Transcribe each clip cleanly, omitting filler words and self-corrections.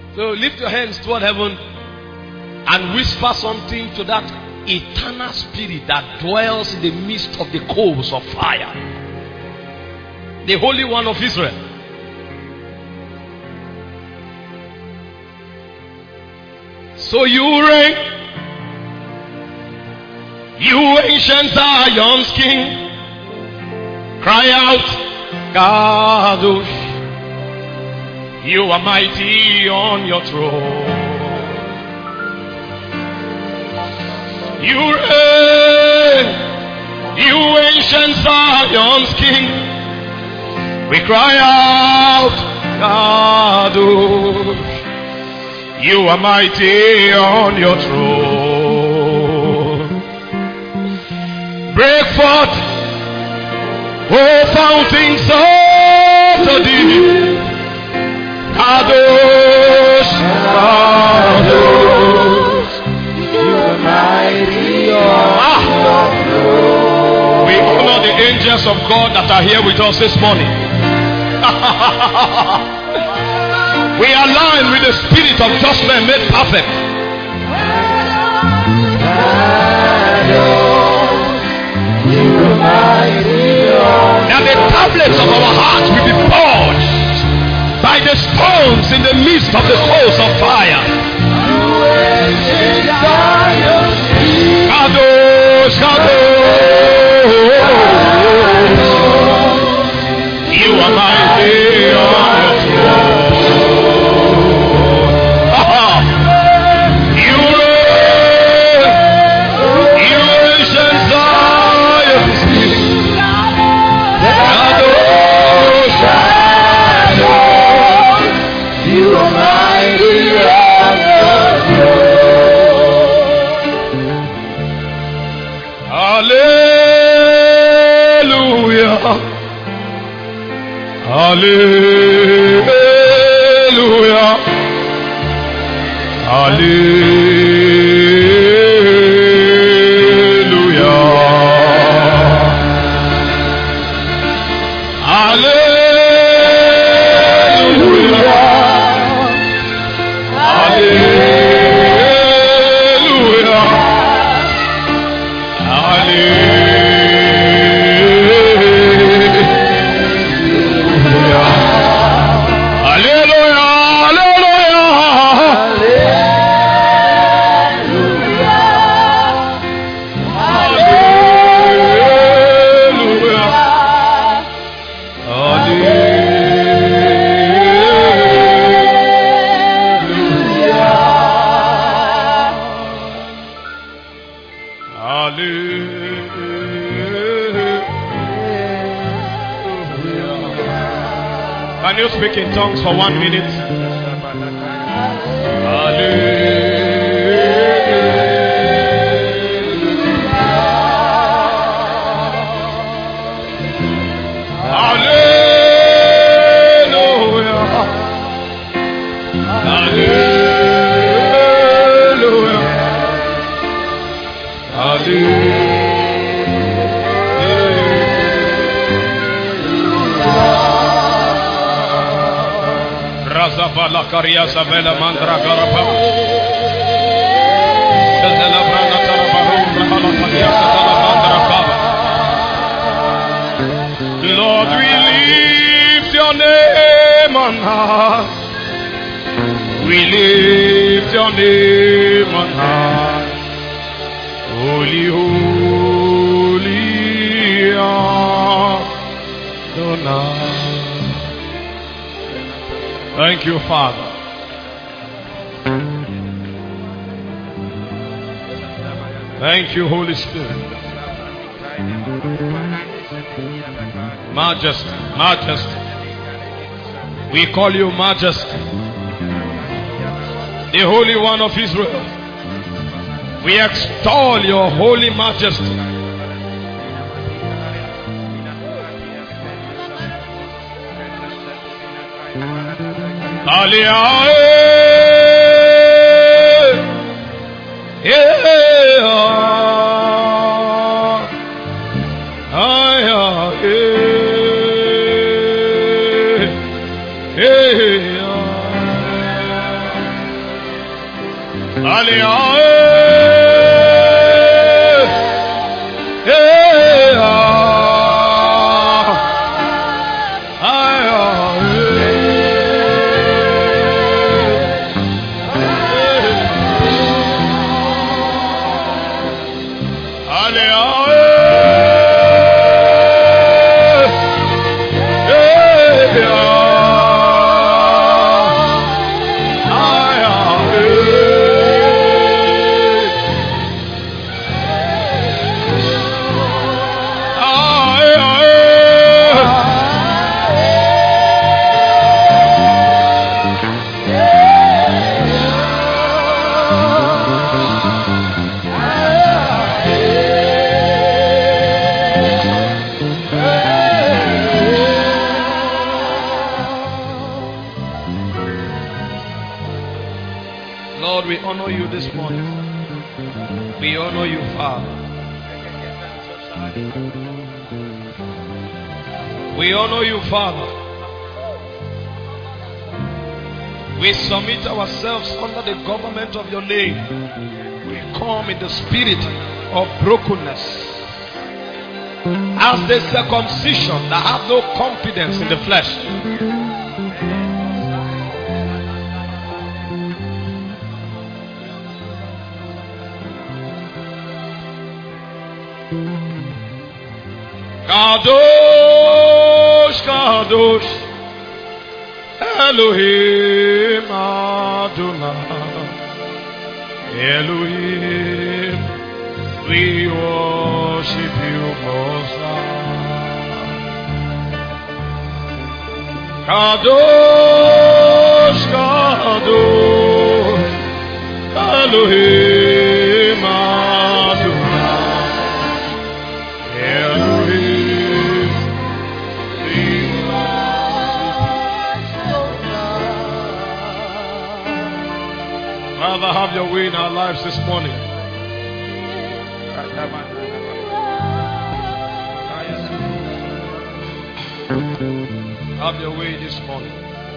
So lift your hands toward heaven and whisper something to that eternal spirit that dwells in the midst of the coals of fire. The Holy One of Israel. So you reign, you ancient Zion's King. Cry out, Kadosh. You are mighty on your throne. You reign, you ancient Zion's King. We cry out, Kadosh. You are mighty on your throne. Break forth, oh fountains of the deep. Kadosh, Kadosh, you are mighty on your throne. We honor the angels of God that are here with us this morning. We align with the spirit of just men made perfect. That the tablets of our hearts will be forged by the stones in the midst of the coals of fire. Kadosh, Kadosh, you are mighty on your throne. Hallelujah. Hallelujah. Hallelujah. Hallelujah. Can you speak in tongues for 1 minute? La caria savela mandra garapa. Zela brana tarabarum rahala padia satala mandra baba. Lord, we lift your name on high. We lift your name on high. Holy, holy Adonai. Thank you, Father. Thank you, Holy Spirit. Majesty, Majesty. We call you Majesty, the Holy One of Israel. We extol your holy majesty. We honor you, Father. We submit ourselves under the government of your name. We come in the spirit of brokenness. As the circumcision that have no confidence in the flesh. Kadosh, Kadosh, Elohim Adonai, Elohim, we worship you, Most High. Kadosh, Kadosh, Elohim Adonai, Elohim, we Father, have your way in our lives this morning. Have your way this morning.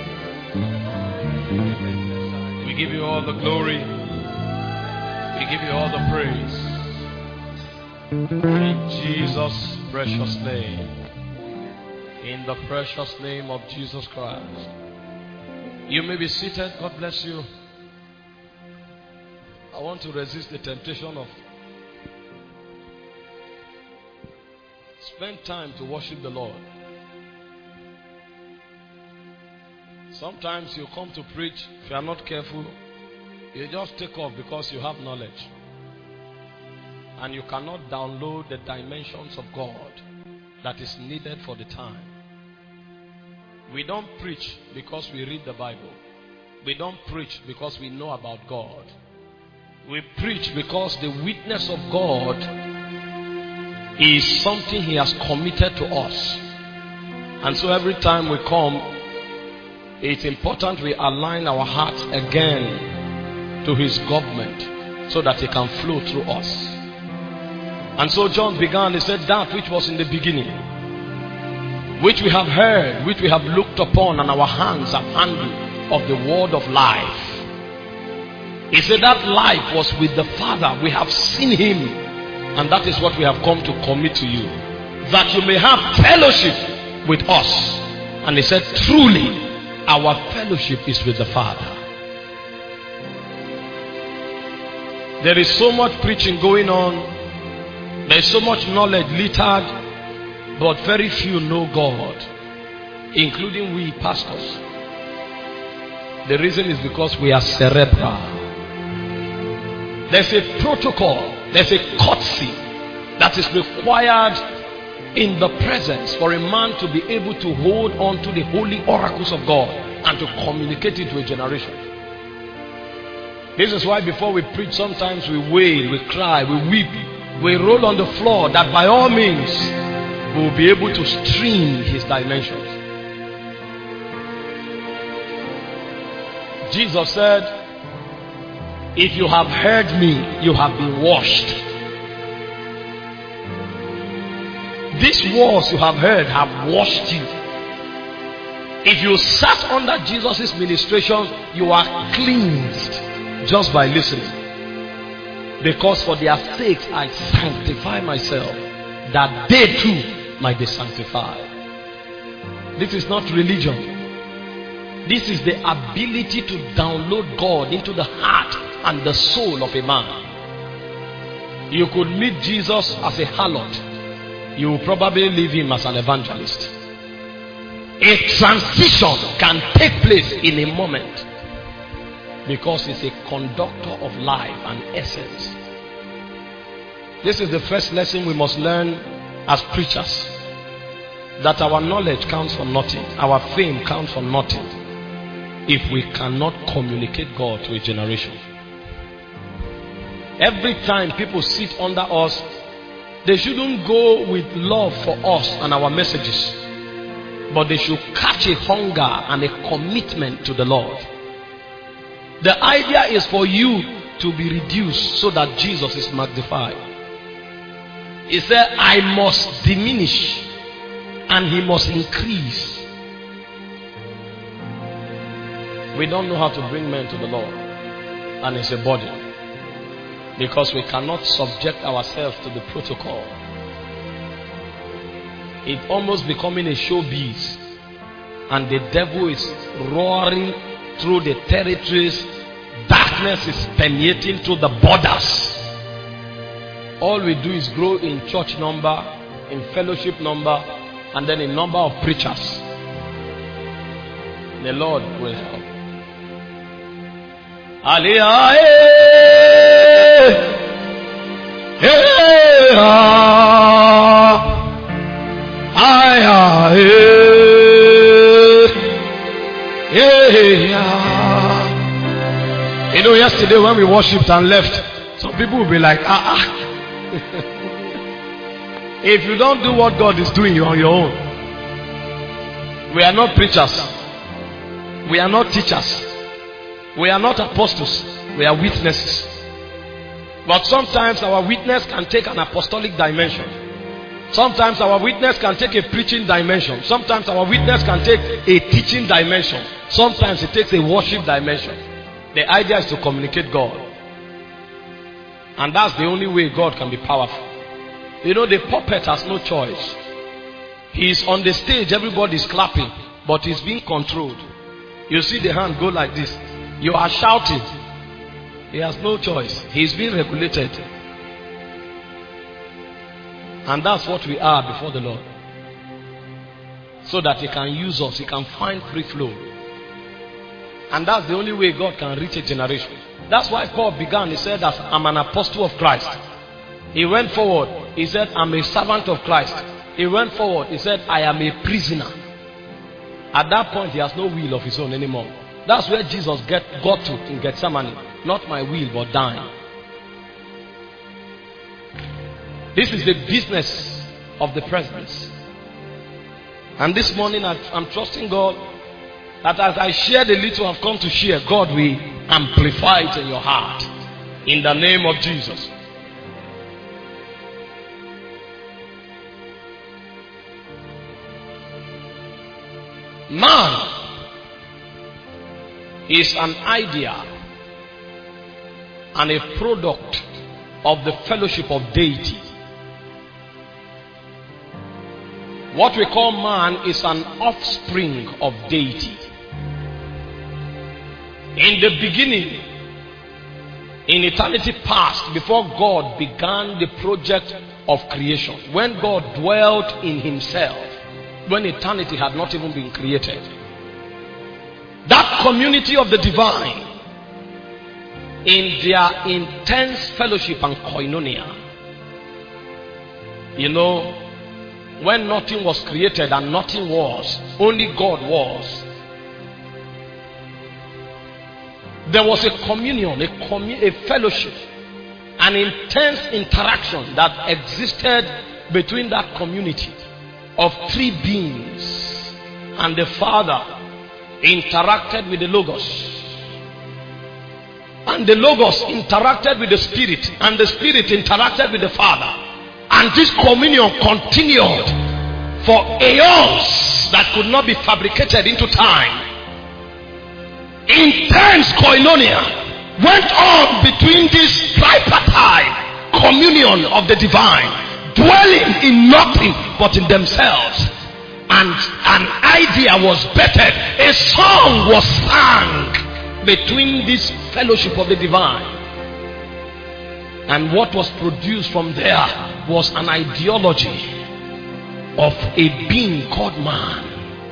We give you all the glory. We give you all the praise. In Jesus' precious name. In the precious name of Jesus Christ. You may be seated. God bless you. I want to resist the temptation of spend time to worship the Lord. Sometimes you come to preach, if you are not careful, you just take off because you have knowledge. And you cannot download the dimensions of God that is needed for the time. We don't preach because we read the Bible. We don't preach because we know about God. We preach because the witness of God is something He has committed to us. And so every time we come, it's important we align our hearts again to His government so that He can flow through us. And so John began, he said, that which was in the beginning, which we have heard, which we have looked upon, and our hands have handled of the word of life. He said that life was with the Father. We have seen Him. And that is what we have come to commit to you. That you may have fellowship with us. And he said, truly, our fellowship is with the Father. There is so much preaching going on. There is so much knowledge littered. But very few know God. Including we pastors. The reason is because we are cerebral. There's a protocol, there's a courtesy that is required in the presence for a man to be able to hold on to the holy oracles of God and to communicate it to a generation. This is why before we preach, sometimes we wail, we cry, we weep, we roll on the floor, that by all means we will be able to stream His dimensions. Jesus said, if you have heard me, you have been washed. These words you have heard have washed you. If you sat under Jesus' ministration, you are cleansed. just by listening. Because for their sakes I sanctify myself, that they too might be sanctified. This is not religion. This is the ability to download God into the heart and the soul of a man. You could meet Jesus as a harlot. You will probably leave him as an evangelist. A transition can take place in a moment because it's a conductor of life and essence. This is the first lesson we must learn as preachers. That our knowledge counts for nothing. Our fame counts for nothing if we cannot communicate God to a generation. Every time people sit under us, they shouldn't go with love for us and our messages, but they should catch a hunger and a commitment to the Lord. The idea is for you to be reduced so that Jesus is magnified. He said, I must diminish and he must increase. We don't know how to bring men to the Lord, and it's a burden. Because we cannot subject ourselves to the protocol. It's almost becoming a showbiz. And the devil is roaring through the territories. Darkness is permeating through the borders. All we do is grow in church number, in fellowship number, and then in number of preachers. The Lord will help. You know, yesterday when we worshipped and left, some people will be like, If you don't do what God is doing, you're on your own. We are not preachers. We are not teachers. We are not apostles. We are witnesses. But sometimes our witness can take an apostolic dimension. Sometimes our witness can take a preaching dimension. Sometimes our witness can take a teaching dimension. Sometimes it takes a worship dimension. The idea is to communicate God. And that's the only way God can be powerful. You know, the puppet has no choice. He's on the stage, everybody's clapping, but he's being controlled. You see the hand go like this. You are shouting. He has no choice. He's being regulated. And that's what we are before the Lord. So that he can use us. He can find free flow. And that's the only way God can reach a generation. That's why Paul began. He said that I'm an apostle of Christ. He went forward. He said I'm a servant of Christ. He went forward. He said I am a prisoner. At that point he has no will of his own anymore. That's where Jesus got to in Gethsemane. Not my will but thine. This is the business of the presence. And this morning I'm trusting God that as I share the little I've come to share, God will amplify it in your heart. In the name of Jesus. Man is an idea and a product of the fellowship of deity. What we call man is an offspring of deity. In the beginning, in eternity past, before God began the project of creation, when God dwelt in himself, when eternity had not even been created, that community of the divine, in their intense fellowship and koinonia, you know, when nothing was created and nothing was, only God was, there was a communion, a fellowship, an intense interaction that existed between that community of three beings. And the Father interacted with the Logos, and the Logos interacted with the Spirit, and the Spirit interacted with the Father. And this communion continued for aeons that could not be fabricated into time. Intense koinonia. went on between this tripartite communion of the divine, dwelling in nothing but in themselves. And an idea was bettered. A song was sung between this fellowship of the divine. And what was produced from there was an ideology of a being called man.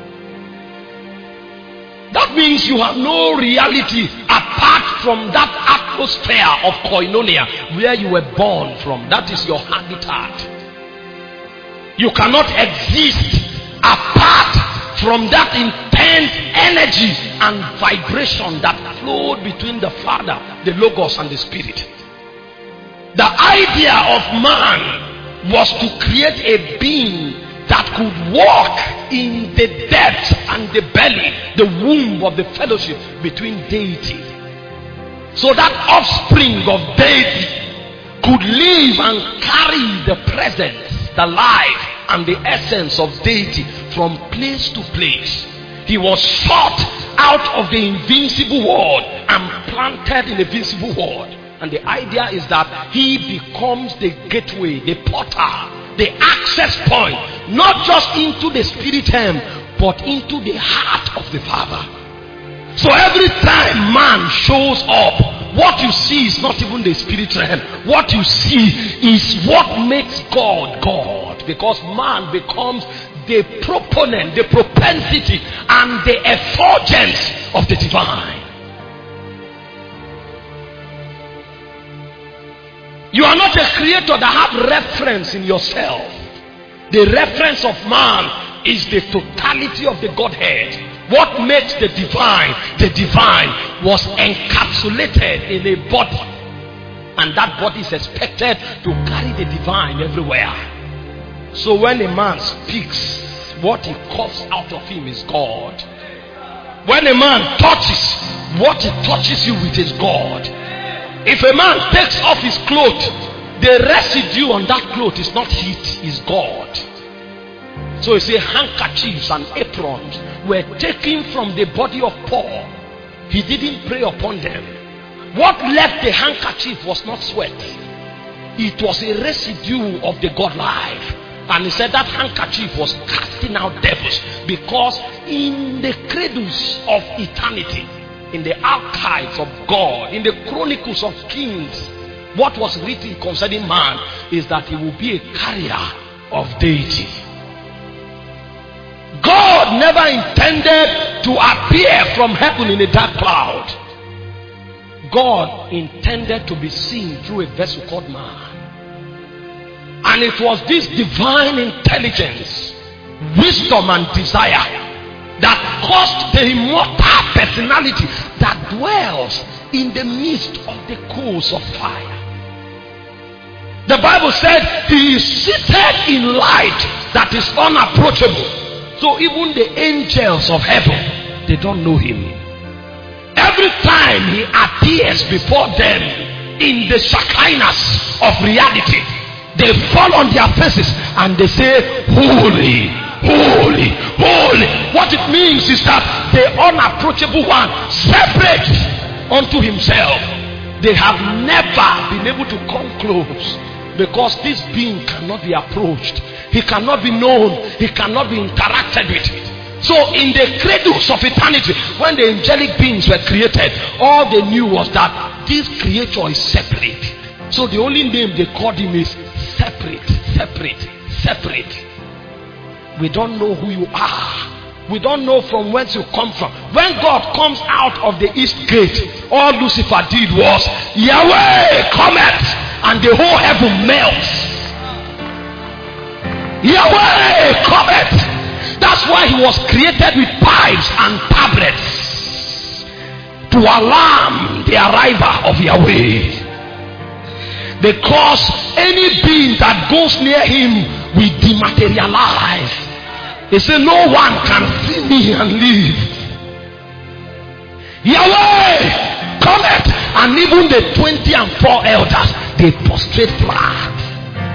That means you have no reality apart from that atmosphere of koinonia where you were born from. That is your habitat. You cannot exist apart from that intense energy and vibration that flowed between the Father, the Logos, and the Spirit. The idea of man was to create a being that could walk in the depth and the belly, the womb of the fellowship between deity. So that offspring of deity could live and carry the presence, the life, and the essence of deity from place to place. He was shot out of the invincible world and planted in the visible world. And the idea is that he becomes the gateway, the portal, the access point, not just into the spirit realm, but into the heart of the Father. So every time man shows up, what you see is not even the spirit realm. What you see is what makes God God. Because man becomes the proponent, the propensity, and the effulgence of the divine. You are not a creator that have reference in yourself. The reference of man is the totality of the Godhead. What makes the divine was encapsulated in a body. And that body is expected to carry the divine everywhere. So when a man speaks, what he coughs out of him is God. When a man touches, what he touches you with is God. If a man takes off his clothes, the residue on that cloth is not heat, is God. So you say handkerchiefs and aprons were taken from the body of Paul. He didn't pray upon them. What left the handkerchief was not sweat. It was a residue of the God life. And he said that handkerchief was casting out devils, because in the cradles of eternity, in the archives of God, in the chronicles of kings, what was written concerning man is that he will be a carrier of deity. God never intended to appear from heaven in a dark cloud. God intended to be seen through a vessel called man. And it was this divine intelligence, wisdom, and desire that caused the immortal personality that dwells in the midst of the coals of fire. The Bible said he is seated in light that is unapproachable. So even the angels of heaven, they don't know him. Every time he appears before them in the Shekinahs of reality, they fall on their faces and they say, holy, holy, holy. What it means is that the unapproachable one separates unto himself. They have never been able to come close, because this being cannot be approached. He cannot be known. He cannot be interacted with. So in the cradles of eternity, when the angelic beings were created, all they knew was that this creature is separate. So the only name they called him is separate, separate, separate. We don't know who you are. We don't know from whence you come from. When God comes out of the east gate, all Lucifer did was, Yahweh cometh, and the whole heaven melts. Yahweh cometh. That's why he was created with pipes and tablets to alarm the arrival of Yahweh. Because any being that goes near him will dematerialize. He said, no one can see me and live. Yahweh cometh, and even the 24 elders, they prostrate flat.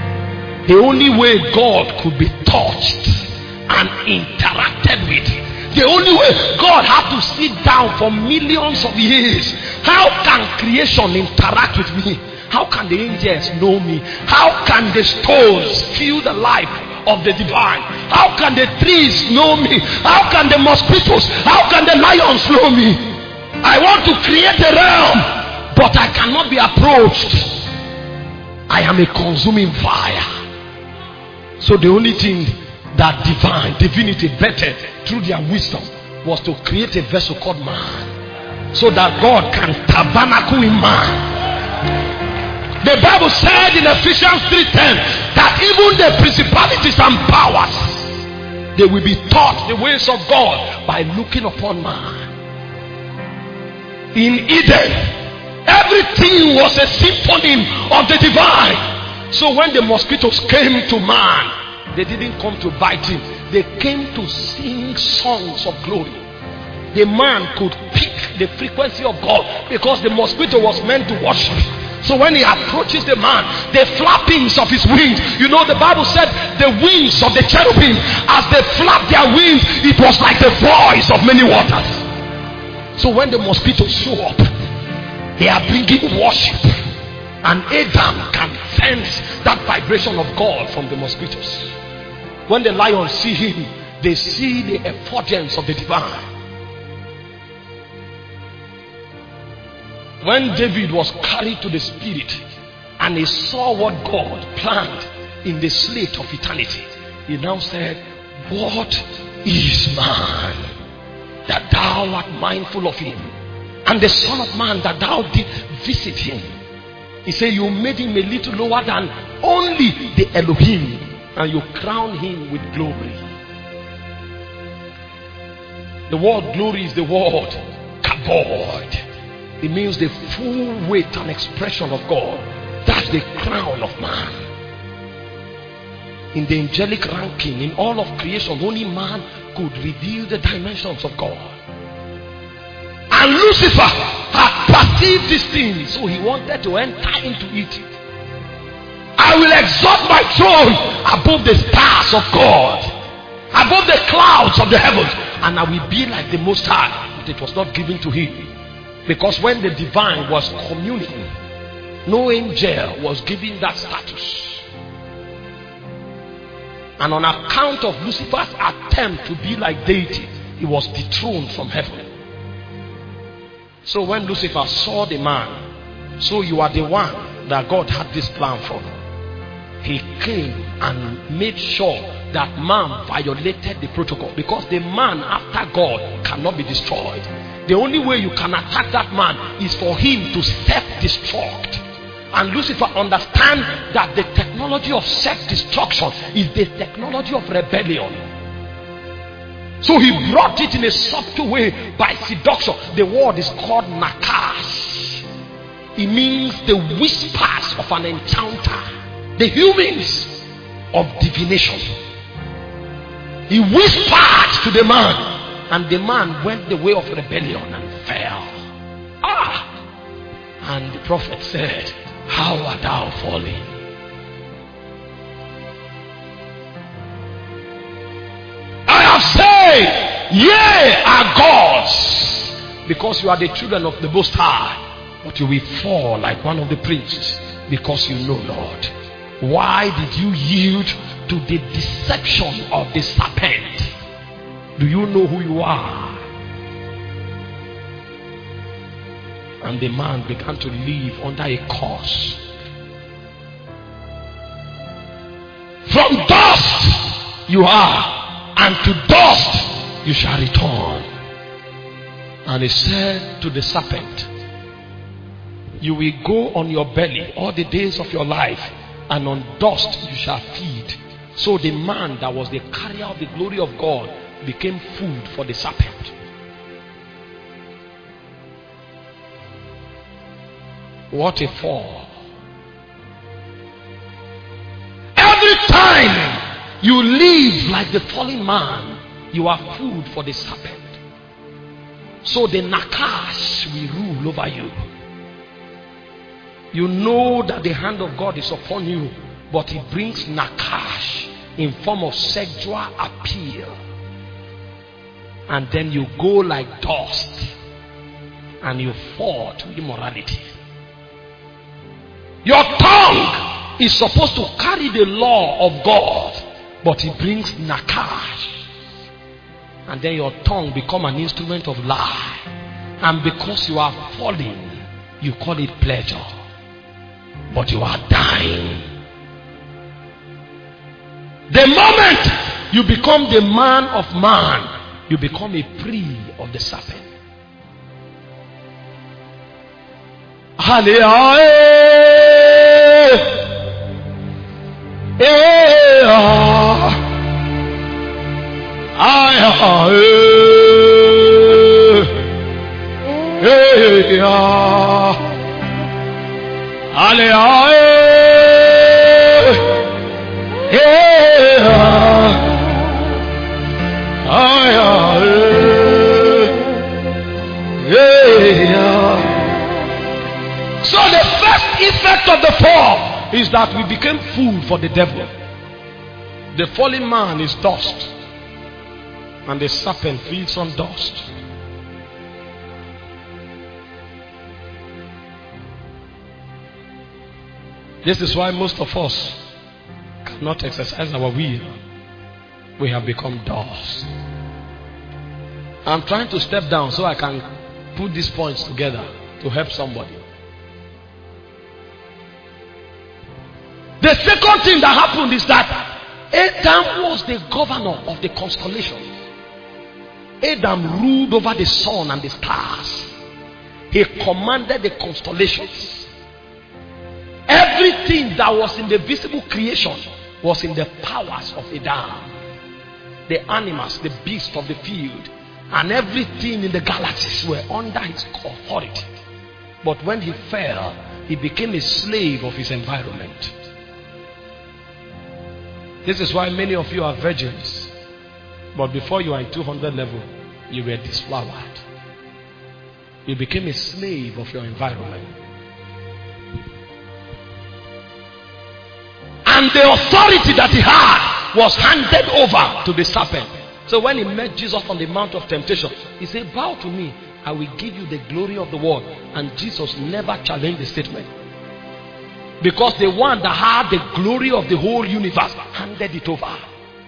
The only way God could be touched and interacted with, The only way God had to sit down for millions of years. How can creation interact with me? How can the angels know me? How can the stones feel the life of the divine? How can the trees know me? How can the mosquitoes? How can the lions know me? I want to create a realm, but I cannot be approached. I am a consuming fire. So the only thing that divinity vetted through their wisdom was to create a vessel called man, so that God can tabernacle in man. The Bible said in Ephesians 3:10 that even the principalities and powers, they will be taught the ways of God by looking upon man. In Eden, everything was a symphony of the divine. So when the mosquitoes came to man, they didn't come to bite him. They came to sing songs of glory. The man could pick the frequency of God because the mosquito was meant to worship. So when he approaches the man, the flappings of his wings, you know, the Bible said the wings of the cherubim, as they flap their wings, it was like the voice of many waters. So when the mosquitoes show up, they are bringing worship, and Adam can sense that vibration of God from the mosquitoes. When the lions see him, they see the effulgence of the divine. When David was carried to the spirit and he saw what God planned in the slate of eternity, he now said, what is man that thou art mindful of him, and the son of man that thou did visit him? He said, you made him a little lower than only the Elohim, and you crown him with glory. The word glory is the word kabod. It means the full weight and expression of God. That's the crown of man. In the angelic ranking, in all of creation, only man could reveal the dimensions of God. And Lucifer had perceived this thing, so he wanted to enter into it. I will exalt my throne above the stars of God, above the clouds of the heavens, and I will be like the Most High. But it was not given to him. Because when the divine was communing, no angel was given that status. And on account of Lucifer's attempt to be like deity, he was dethroned from heaven. So when Lucifer saw the man, so you are the one that God had this plan for, he came and made sure that man violated the protocol. Because the man after God cannot be destroyed. The only way you can attack that man is for him to self-destruct. And Lucifer understands that the technology of self-destruction is the technology of rebellion. So he brought it in a subtle way by seduction. The word is called nakas. It means the whispers of an encounter, the humans of divination. He whispered to the man, and the man went the way of rebellion and fell. And the prophet said, how art thou fallen? I have said, ye are gods, because you are the children of the Most High, but you will fall like one of the princes, because you know Lord. Why did you yield to the deception of the serpent? Do you know who you are? And the man began to live under a curse. From dust you are, and to dust you shall return. And he said to the serpent, you will go on your belly all the days of your life, and on dust you shall feed. So the man that was the carrier of the glory of God became food for the serpent. What a fall. Every time you live like the fallen man, you are food for the serpent. So the nakash will rule over you. You know that the hand of God is upon you, but it brings nakash in form of sexual appeal. And then you go like dust. And you fall to immorality. Your tongue is supposed to carry the law of God. But it brings nakash. And then your tongue become an instrument of lie. And because you are falling, you call it pleasure. But you are dying. The moment you become the man of man, you become a prey of the serpent. So the first effect of the fall is that we became food for the devil. The fallen man is dust, and the serpent feeds on dust. This is why most of us cannot exercise our will. We have become dust. I'm trying to step down so I can put these points together to help somebody. The second thing that happened is that Adam was the governor of the constellations. Adam ruled over the sun and the stars. He commanded the constellations. Everything that was in the visible creation was in the powers of Adam. The animals, the beasts of the field, and everything in the galaxies were under his authority. But when he fell, he became a slave of his environment. This is why many of you are virgins. But before you are in 200 level, you were disflowered. You became a slave of your environment. And the authority that he had was handed over to the serpent. So when he met Jesus on the Mount of Temptation, he said, bow to me, I will give you the glory of the world. And Jesus never challenged the statement. Because the one that had the glory of the whole universe handed it over.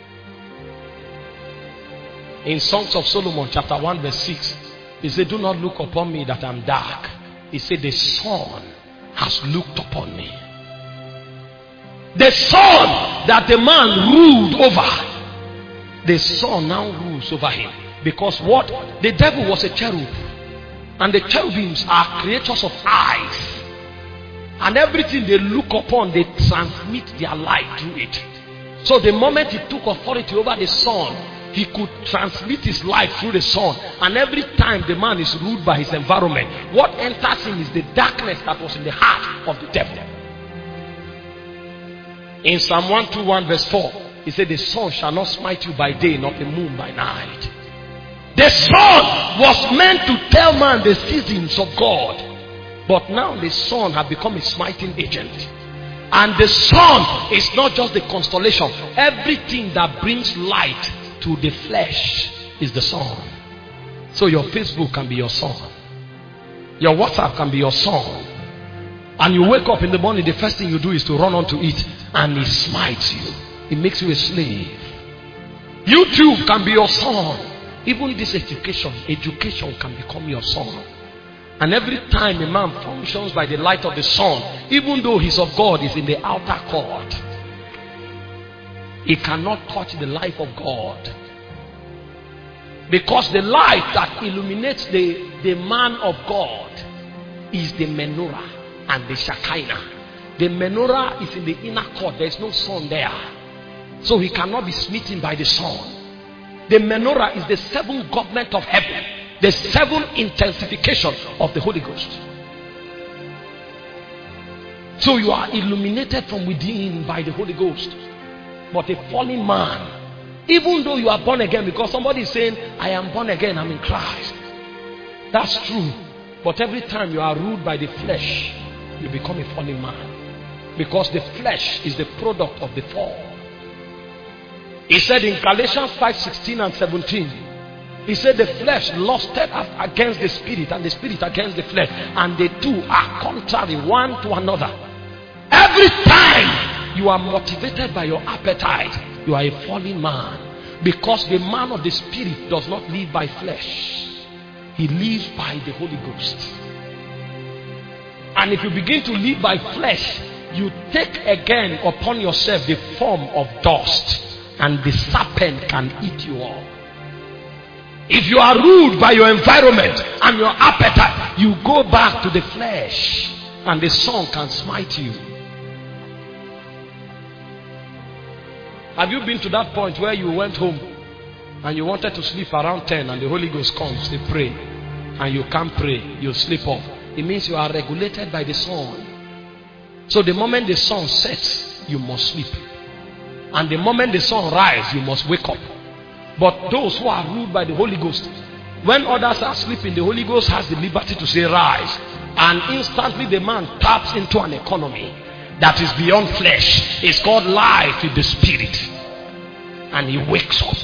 In Songs of Solomon chapter 1 verse 6, he said, do not look upon me that I'm dark. He said, the sun has looked upon me. The sun that the man ruled over, the sun now rules over him. Because what? The devil was a cherub. And the cherubims are creatures of eyes. And everything they look upon, they transmit their light through it. So the moment he took authority over the sun, he could transmit his light through the sun. And every time the man is ruled by his environment, what enters him is the darkness that was in the heart of the devil. In Psalm 121 verse 4, he said, the sun shall not smite you by day, nor the moon by night. The sun was meant to tell man the seasons of God. But now the sun has become a smiting agent. And the sun is not just the constellation. Everything that brings light to the flesh is the sun. So your Facebook can be your sun. Your WhatsApp can be your sun. And you wake up in the morning, the first thing you do is to run onto it. And it smites you. It makes you a slave. YouTube can be your sun. Even this education can become your sun. And every time a man functions by the light of the sun, even though he's of God, is in the outer court, he cannot touch the life of God. Because the light that illuminates the man of God is the menorah and the Shekinah. The menorah is in the inner court. There is no sun there. So he cannot be smitten by the sun. The menorah is the seventh government of heaven. The seventh intensification of the Holy Ghost. So you are illuminated from within by the Holy Ghost. But a fallen man, even though you are born again, because somebody is saying, I am born again, I'm in Christ. That's true. But every time you are ruled by the flesh, you become a fallen man. Because the flesh is the product of the fall. He said in Galatians 5:16 and 17, He said the flesh lusted against the spirit and the spirit against the flesh. And the two are contrary one to another. Every time you are motivated by your appetite, you are a fallen man. Because the man of the spirit does not live by flesh. He lives by the Holy Ghost. And if you begin to live by flesh, you take again upon yourself the form of dust. And the serpent can eat you up. If you are ruled by your environment and your appetite, you go back to the flesh and the sun can smite you. Have you been to that point where you went home and you wanted to sleep around 10 and the Holy Ghost comes, they pray, and you can't pray, you sleep off? It means you are regulated by the sun. So the moment the sun sets, you must sleep. And the moment the sun rises, you must wake up. But those who are ruled by the Holy Ghost, when others are sleeping, the Holy Ghost has the liberty to say rise. And instantly the man taps into an economy that is beyond flesh. It's called life in the spirit. And he wakes up.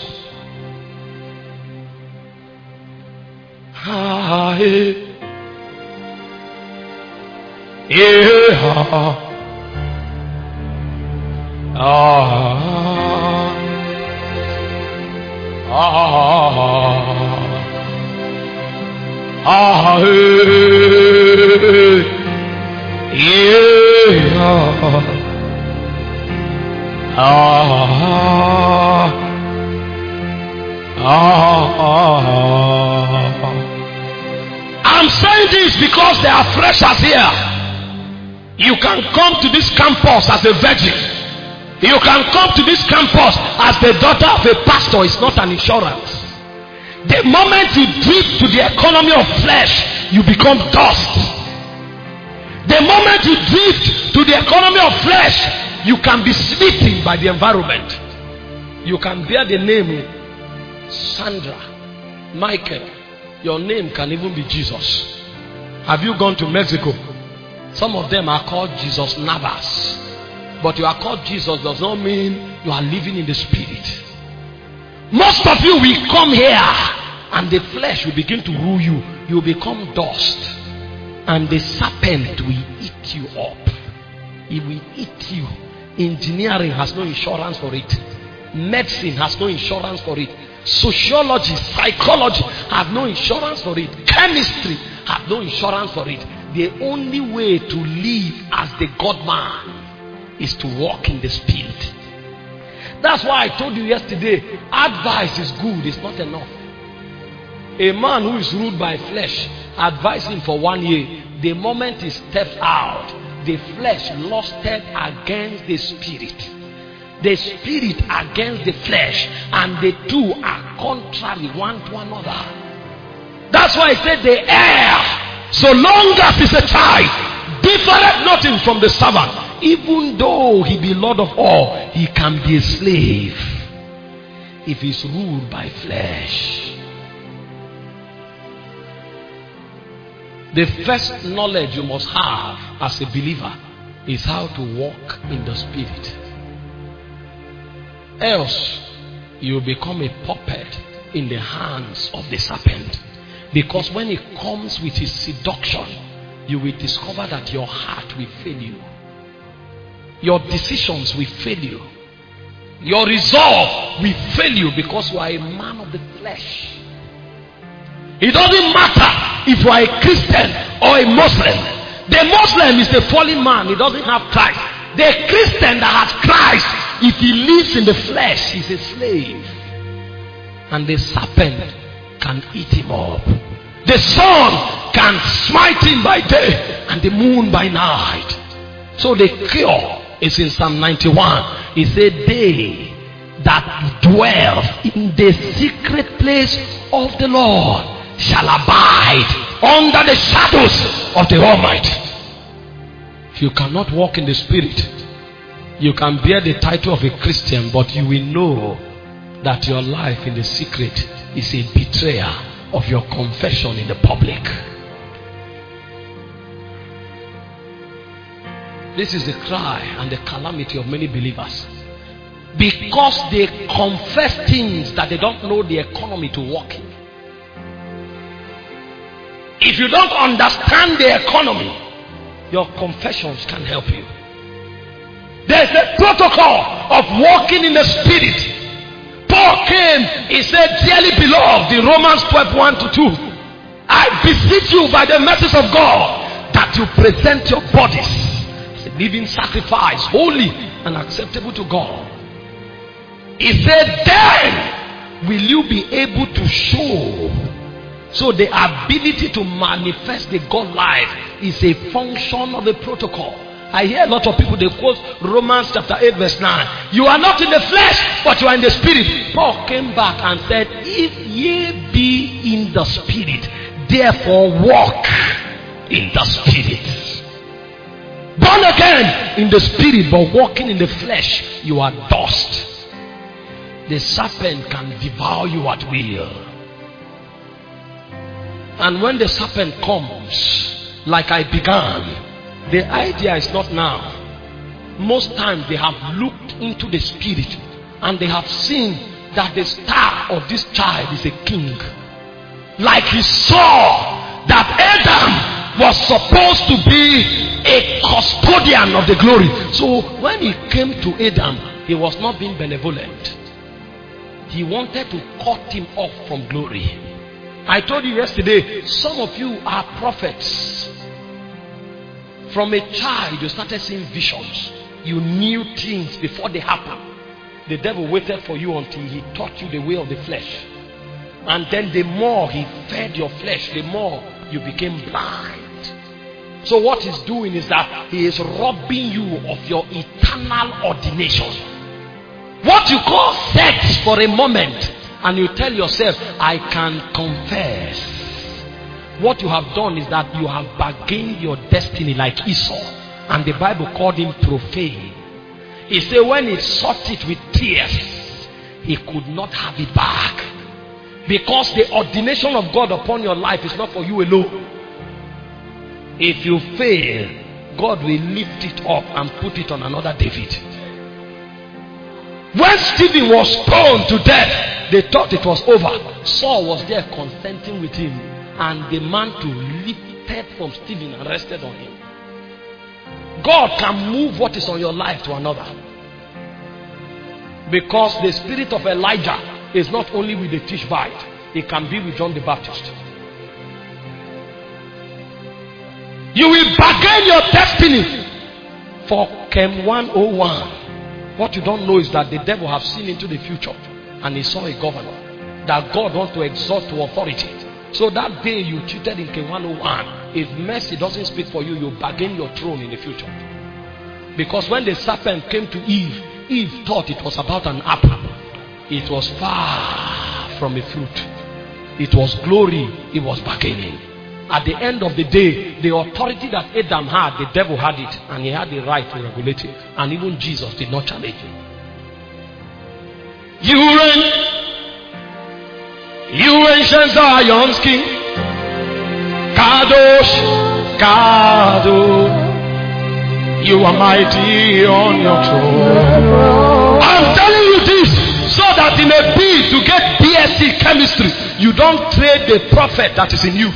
I'm saying this because there are freshers here. You can come to this campus as a virgin. You can come to this campus as the daughter of a pastor. It's not an insurance. The moment you drift to the economy of flesh, you become dust. The moment you drift to the economy of flesh, you can be smitten by the environment. You can bear the name Sandra, Michael. Your name can even be Jesus. Have you gone to Mexico? Some of them are called Jesus Navas. But you are called Jesus does not mean you are living in the spirit. Most of you will come here and the flesh will begin to rule you. You will become dust. And the serpent will eat you up. It will eat you. Engineering has no insurance for it. Medicine has no insurance for it. Sociology, psychology have no insurance for it. Chemistry have no insurance for it. The only way to live as the God man is to walk in the spirit. That's why I told you yesterday, advice is good, it's not enough. A man who is ruled by flesh, advise him for 1 year. The moment he steps out, the flesh lusted against the spirit. The spirit against the flesh, and the two are contrary one to another. That's why I said the heir, so long as he's a child, differeth nothing from the servant. Even though he be Lord of all, he can be a slave if he's ruled by flesh. The first knowledge you must have as a believer is how to walk in the spirit. Else, you become a puppet in the hands of the serpent. Because when he comes with his seduction, you will discover that your heart will fail you. Your decisions will fail you. Your resolve will fail you because you are a man of the flesh. It doesn't matter if you are a Christian or a Muslim. The Muslim is the fallen man. He doesn't have Christ. The Christian that has Christ, if he lives in the flesh, he's a slave. And the serpent can eat him up. The sun can smite him by day and the moon by night. So the cure is in Psalm 91. He said, they that dwell in the secret place of the Lord shall abide under the shadows of the Almighty. If you cannot walk in the spirit, you can bear the title of a Christian, but you will know that your life in the secret is a betrayer of your confession in the public. This is the cry and the calamity of many believers. Because they confess things that they don't know the economy to walk in. If you don't understand the economy, your confessions can help you. There's a protocol of walking in the Spirit. Paul came, he said, dearly beloved, in Romans 12:1-2, I beseech you by the mercies of God that you present your bodies as a living sacrifice, holy and acceptable to God. He said, then will you be able to show. So the ability to manifest the God life is a function of the protocol. I hear a lot of people, they quote Romans chapter 8 verse 9. You are not in the flesh, but you are in the Spirit. Paul came back and said, if ye be in the Spirit, therefore walk in the Spirit. Born again in the Spirit, but walking in the flesh, you are dust. The serpent can devour you at will. And when the serpent comes, like I began, the idea is not now. Most times they have looked into the Spirit and they have seen that the star of this child is a king. Like he saw that Adam was supposed to be a custodian of the glory. So when he came to Adam, he was not being benevolent. He wanted to cut him off from glory. I told you yesterday, some of you are prophets. From a child, you started seeing visions. You knew things before they happened. The devil waited for you until he taught you the way of the flesh. And then the more he fed your flesh, the more you became blind. So what he's doing is that he is robbing you of your eternal ordination. What you call sex for a moment, and you tell yourself, I can confess. What you have done is that you have bargained your destiny like Esau. And the Bible called him profane. He said when he sought it with tears, he could not have it back. Because the ordination of God upon your life is not for you alone. If you fail, God will lift it up and put it on another David. When Stephen was stoned to death, they thought it was over. Saul was there consenting with him, and the mantle lifted from Stephen and rested on him. God can move what is on your life to another. Because the spirit of Elijah is not only with the Tishbite, it can be with John the Baptist. You will bargain your destiny for Chem 101. What you don't know is that the devil has seen into the future and he saw a governor that God wants to exalt to authority. So that day you cheated in Chem 101, if mercy doesn't speak for you, you bargain your throne in the future. Because when the serpent came to Eve, Eve thought it was about an apple. It was far from a fruit. It was glory, it was bargaining. At the end of the day, the authority that Adam had, the devil had it, and he had the right to regulate it. And even Jesus did not challenge him. You ancient Zion's king, Kadosh, Kadosh, you are mighty on your throne. I'm telling you this so that in a bid to get BSc chemistry, you don't trade the prophet that is in you.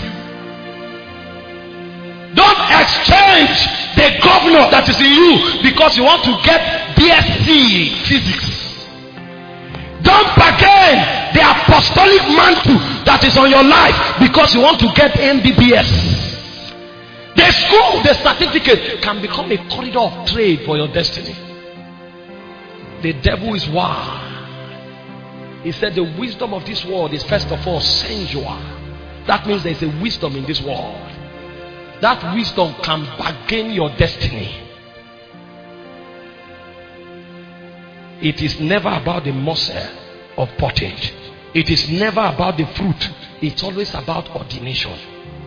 Don't exchange the governor that is in you because you want to get BSc physics. Don't bargain the apostolic mantle that is on your life because you want to get MBBS. The school, the certificate can become a corridor of trade for your destiny. The devil is wild. He said the wisdom of this world is first of all sensual. That means there is a wisdom in this world. That wisdom can bargain your destiny. It is never about the morsel of pottage. It is never about the fruit. It's always about ordination.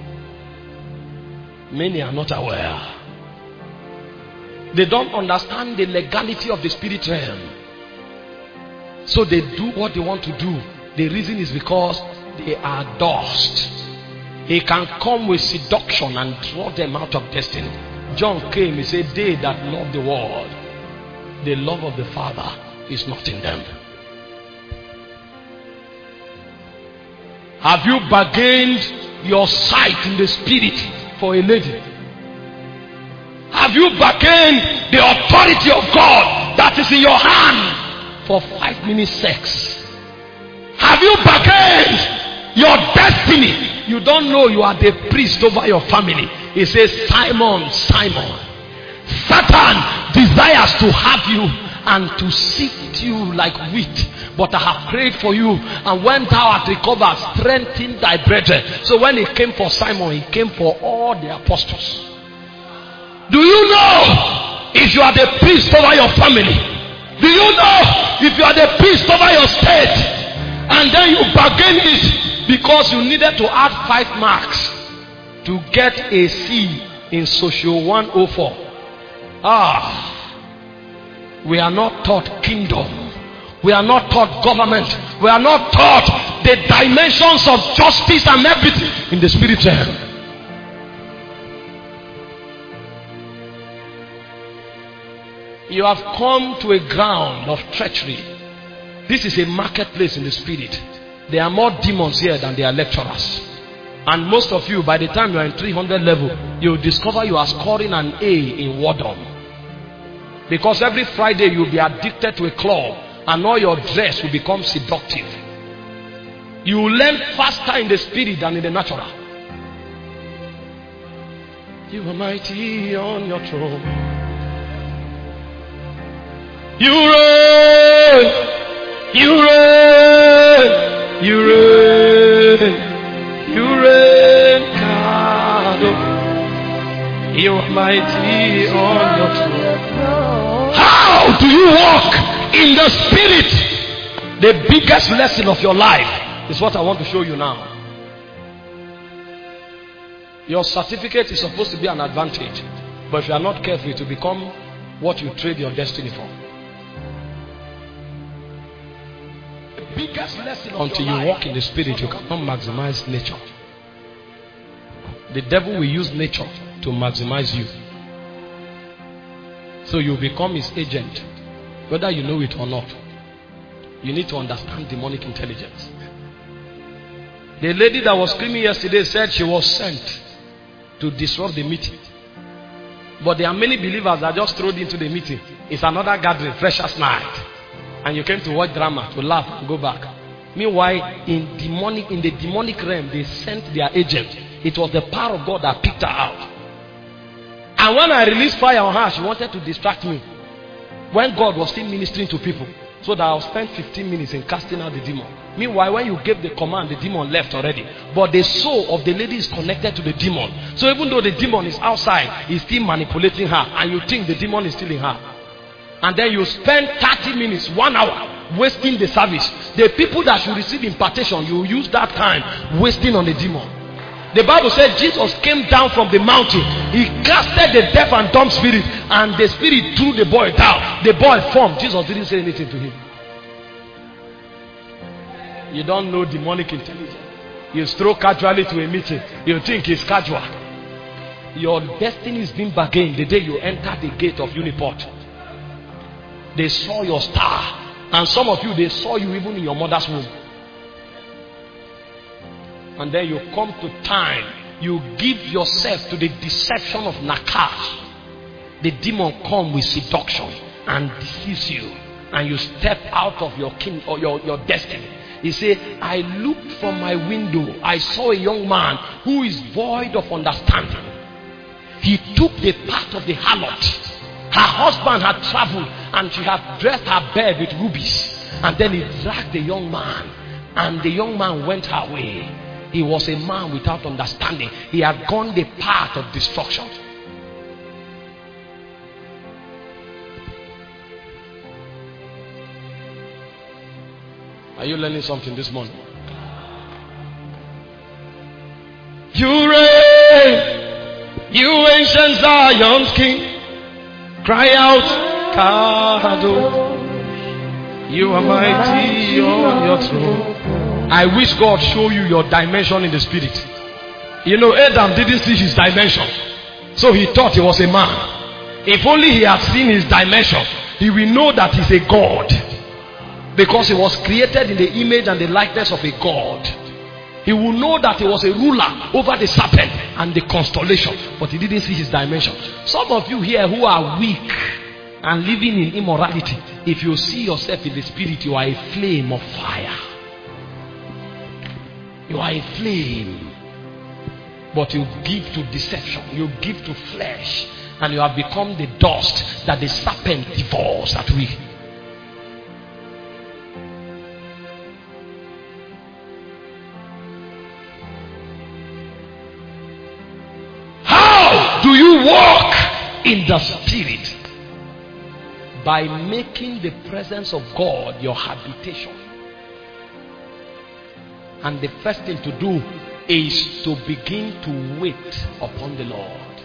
Many are not aware. They don't understand the legality of the spirit realm. So they do what they want to do. The reason is because they are dust. He can come with seduction and draw them out of destiny. John came, he said, they that love the world, the love of the Father is not in them. Have you bargained your sight in the spirit for a lady? Have you bargained the authority of God that is in your hand for 5 minutes sex? Have you bargained your destiny? You don't know you are the priest over your family. He says, Simon, Simon, Satan desires to have you and to sift you like wheat, but I have prayed for you, and when thou art recovered, strengthen thy brethren. So when he came for Simon, he came for all the apostles. Do you know if you are the priest over your family? Do you know if you are the priest over your state? And then you bargain it because you needed to add 5 marks to get a C in Social 104. We are not taught kingdom. We are not taught government. We are not taught the dimensions of justice and everything in the spirit realm. You have come to a ground of treachery. This is a marketplace in the spirit. There are more demons here than there are lecturers. And most of you, by the time you are in 300 level, you will discover you are scoring an A in Wardom. Because every Friday you will be addicted to a club, and all your dress will become seductive. You will learn faster in the spirit than in the natural. You are mighty on your throne. You reign. You reign. You reign. You reign, God. You are mighty on your throne. How do you walk in the spirit? The biggest lesson of your life is what I want to show you now. Your certificate is supposed to be an advantage, but if you are not careful, it will become what you trade your destiny for. The biggest lesson until you walk in the spirit, you cannot maximize nature. The devil will use nature to maximize you. So you become his agent, whether you know it or not. You need to understand demonic intelligence. The lady that was screaming yesterday said she was sent to disrupt the meeting. But there are many believers that just thrown into the meeting. It's another gathering, freshers night. And you came to watch drama, to laugh and go back. Meanwhile, in the demonic realm, they sent their agent. It was the power of God that picked her out. And when I released fire on her, she wanted to distract me. When God was still ministering to people. So that I'll spend 15 minutes in casting out the demon. Meanwhile, when you gave the command, the demon left already. But the soul of the lady is connected to the demon. So even though the demon is outside, he's still manipulating her. And you think the demon is still in her. And then you spend 30 minutes, 1 hour, wasting the service. The people that should receive impartation, you use that time, wasting on the demon. The Bible said Jesus came down from the mountain. He casted the deaf and dumb spirit, and the spirit threw the boy down. The boy formed. Jesus didn't say anything to him. You don't know demonic intelligence. You stroll casually to a meeting. You think it's casual. Your destiny is being bargained the day you enter the gate of Uniport. They saw your star. And some of you, they saw you even in your mother's womb. And then you come to time, you give yourself to the deception of Nakash. The demon comes with seduction and deceives you, and you step out of your king or your destiny. He said, I looked from my window, I saw a young man who is void of understanding. He took the path of the harlot. Her husband had traveled, and she had dressed her bed with rubies. And then he dragged the young man, and the young man went her way. He was a man without understanding. He had gone the path of destruction. Are you learning something this morning? You reign, you ancient Zion's king. Cry out, Kado. You are mighty on your throne. I wish God show you your dimension in the spirit. You know, Adam didn't see his dimension, so he thought he was a man. If only he had seen his dimension, he will know that he's a God, because he was created in the image and the likeness of a God. He will know that he was a ruler over the serpent and the constellation, but he didn't see his dimension. Some of you here who are weak and living in immorality, if you see yourself in the spirit, you are a flame of fire. You are a flame. But you give to deception, you give to flesh, and you have become the dust that the serpent devours that week. How do you walk in the spirit? By making the presence of God your habitation. And the first thing to do is to begin to wait upon the Lord.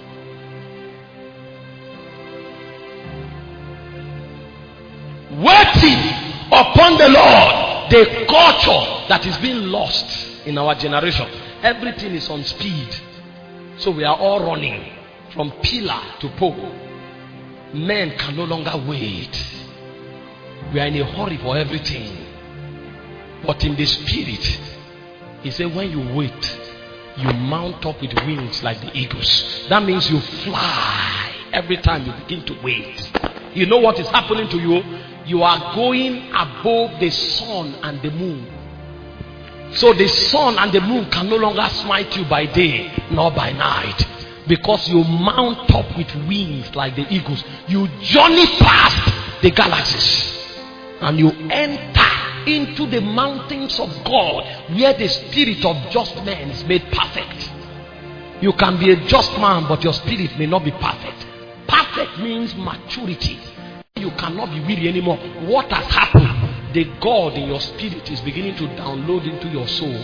Waiting upon the Lord, the culture that is being lost in our generation. Everything is on speed. So we are all running from pillar to pole. Men can no longer wait. We are in a hurry for everything. But in the spirit, he said, when you wait, you mount up with wings like the eagles. That means you fly every time you begin to wait. You know what is happening to you? You are going above the sun and the moon. So the sun and the moon can no longer smite you by day nor by night, because you mount up with wings like the eagles. You journey past the galaxies and you enter into the mountains of God, where the spirit of just men is made perfect. You can be a just man, but your spirit may not be perfect. Perfect means maturity. You cannot be weary anymore. What has happened? The God in your spirit is beginning to download into your soul.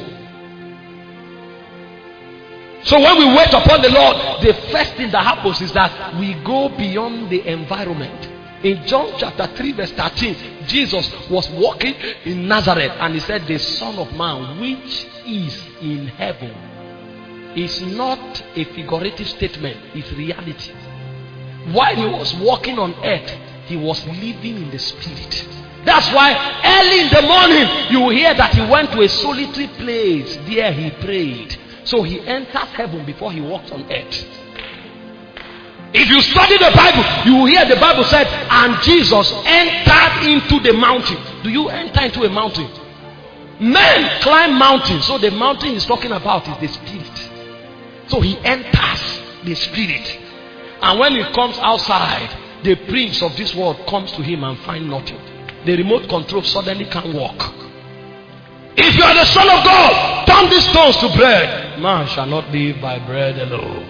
So when we wait upon the Lord, the first thing that happens is that we go beyond the environment. In John chapter 3 verse 13, Jesus was walking in Nazareth and he said, the Son of Man which is in heaven is not a figurative statement, it's reality. While he was walking on earth, he was living in the spirit. That's why early in the morning you will hear that he went to a solitary place. There he prayed. So he enters heaven before he walked on earth. If you study the Bible, you will hear the Bible said, and Jesus entered into the mountain. Do you enter into a mountain? Men climb mountains. So the mountain he's talking about is the spirit. So he enters the spirit. And when he comes outside, the prince of this world comes to him and finds nothing. The remote control suddenly can't walk. If you are the Son of God, turn these stones to bread. Man shall not live by bread alone.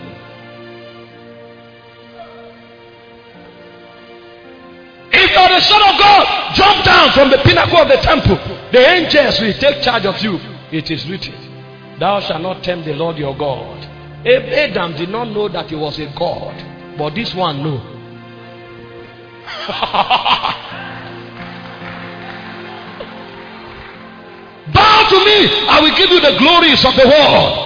If you are the Son of God, jump down from the pinnacle of the temple. The angels will take charge of you. It is written, thou shalt not tempt the Lord your God. Adam did not know that he was a God, but this one knew. Bow to me, I will give you the glories of the world.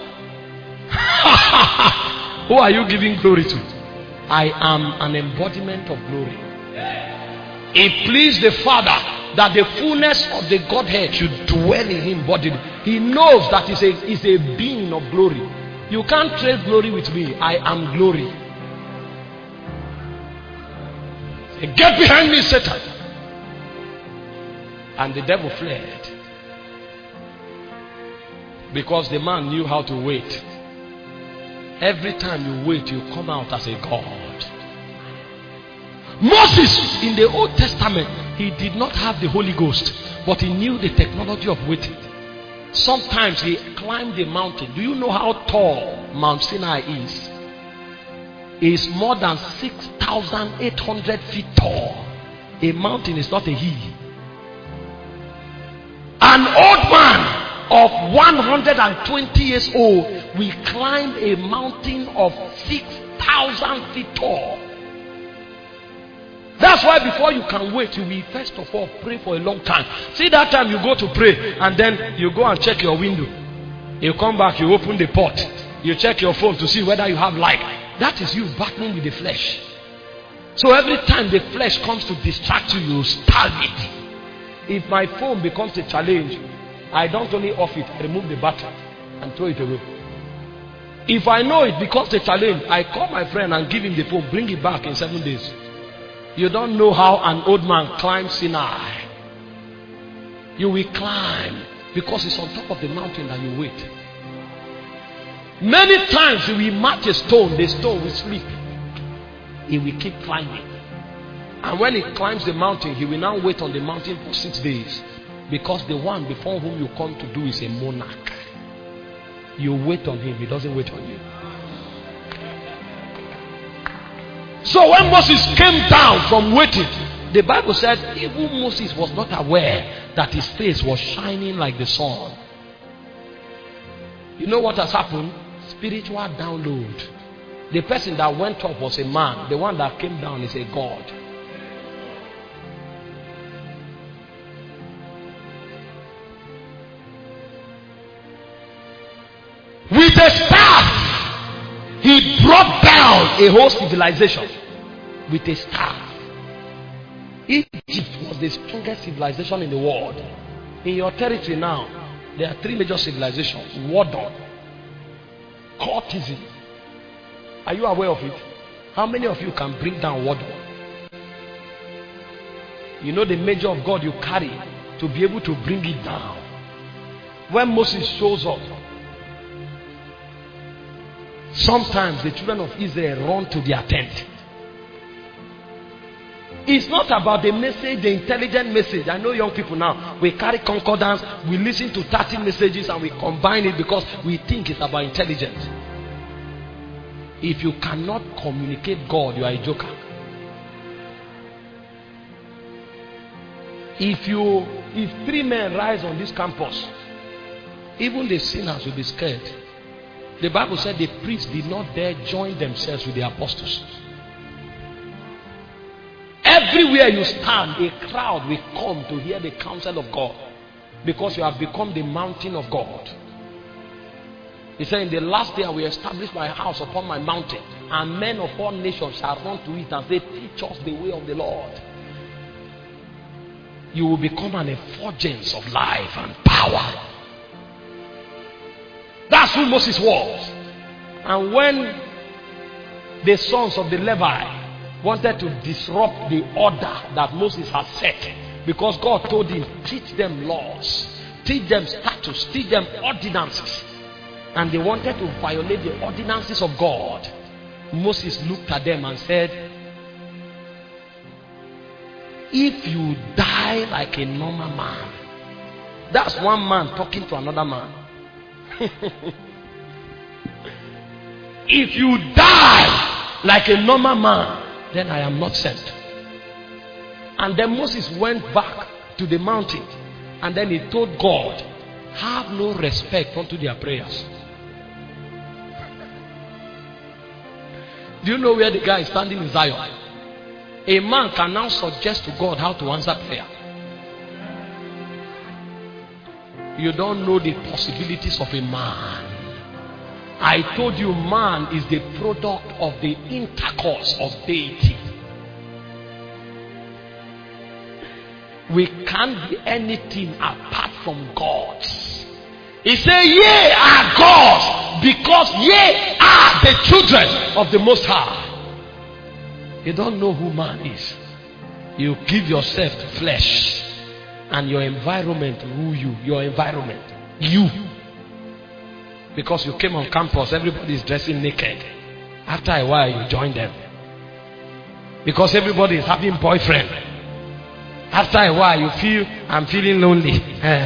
Who are you giving glory to? I am an embodiment of glory. It pleased the Father that the fullness of the Godhead should dwell in him bodily. He knows that he's a being of glory. You can't trade glory with me. I am glory. Say, get behind me, Satan. And the devil fled. Because the man knew how to wait. Every time you wait, you come out as a God. Moses, in the Old Testament, he did not have the Holy Ghost, but he knew the technology of waiting. Sometimes he climbed a mountain. Do you know how tall Mount Sinai is? It's more than 6,800 feet tall. A mountain is not a hill. An old man of 120 years old will climb a mountain of 6,000 feet tall. That's why before you can wait, you will first of all pray for a long time. See, that time you go to pray and then you go and check your window. You come back, you open the pot. You check your phone to see whether you have light. That is you battling with the flesh. So every time the flesh comes to distract you, you starve it. If my phone becomes a challenge, I don't only off it, I remove the battery and throw it away. If I know it because the challenge, I call my friend and give him the phone, bring it back in 7 days. You don't know how an old man climbs Sinai. You will climb because it's on top of the mountain that you wait. Many times you will match a stone, the stone will sleep. He will keep climbing. And when he climbs the mountain, he will now wait on the mountain for 6 days. Because the one before whom you come to do is a monarch. You wait on him, he doesn't wait on you. So when Moses came down from waiting, the Bible said even Moses was not aware that his face was shining like the sun. You know what has happened? Spiritual download. The person that went up was a man. The one that came down is a God. With a staff, he brought down a whole civilization. With a staff. Egypt was the strongest civilization in the world. In your territory now, there are 3 major civilizations. Water, courtesan. Are you aware of it? How many of you can bring down water? You know the measure of God you carry to be able to bring it down. When Moses shows up, sometimes the children of Israel run to their tent. It's not about the message, the intelligent message. I know young people now, we carry concordance, we listen to 30 messages and we combine it because we think it's about intelligence. If you cannot communicate God, you are a joker. If 3 men rise on this campus, even the sinners will be scared. The Bible said the priests did not dare join themselves with the apostles. Everywhere you stand, a crowd will come to hear the counsel of God because you have become the mountain of God. He said, in the last day I will establish my house upon my mountain, and men of all nations shall run to it and say, teach us the way of the Lord. You will become an effulgence of life and power. That's who Moses was. And when the sons of the Levi wanted to disrupt the order that Moses had set, because God told him, teach them laws, teach them statutes, teach them ordinances, and they wanted to violate the ordinances of God, Moses looked at them and said, if you die like a normal man, that's one man talking to another man. If you die like a normal man, then I am not sent. And then Moses went back to the mountain and then he told God, have no respect unto their prayers. Do you know where the guy is standing in Zion? A man can now suggest to God how to answer prayer. You don't know the possibilities of a man. I told you man is the product of the intercourse of deity. We can't be anything apart from God. He said, ye are gods because ye are the children of the Most High. You don't know who man is. You give yourself to flesh and your environment rule you. Your environment. You. Because you came on campus, everybody is dressing naked. After a while, you join them. Because everybody is having boyfriend. After a while, you feel, I'm feeling lonely.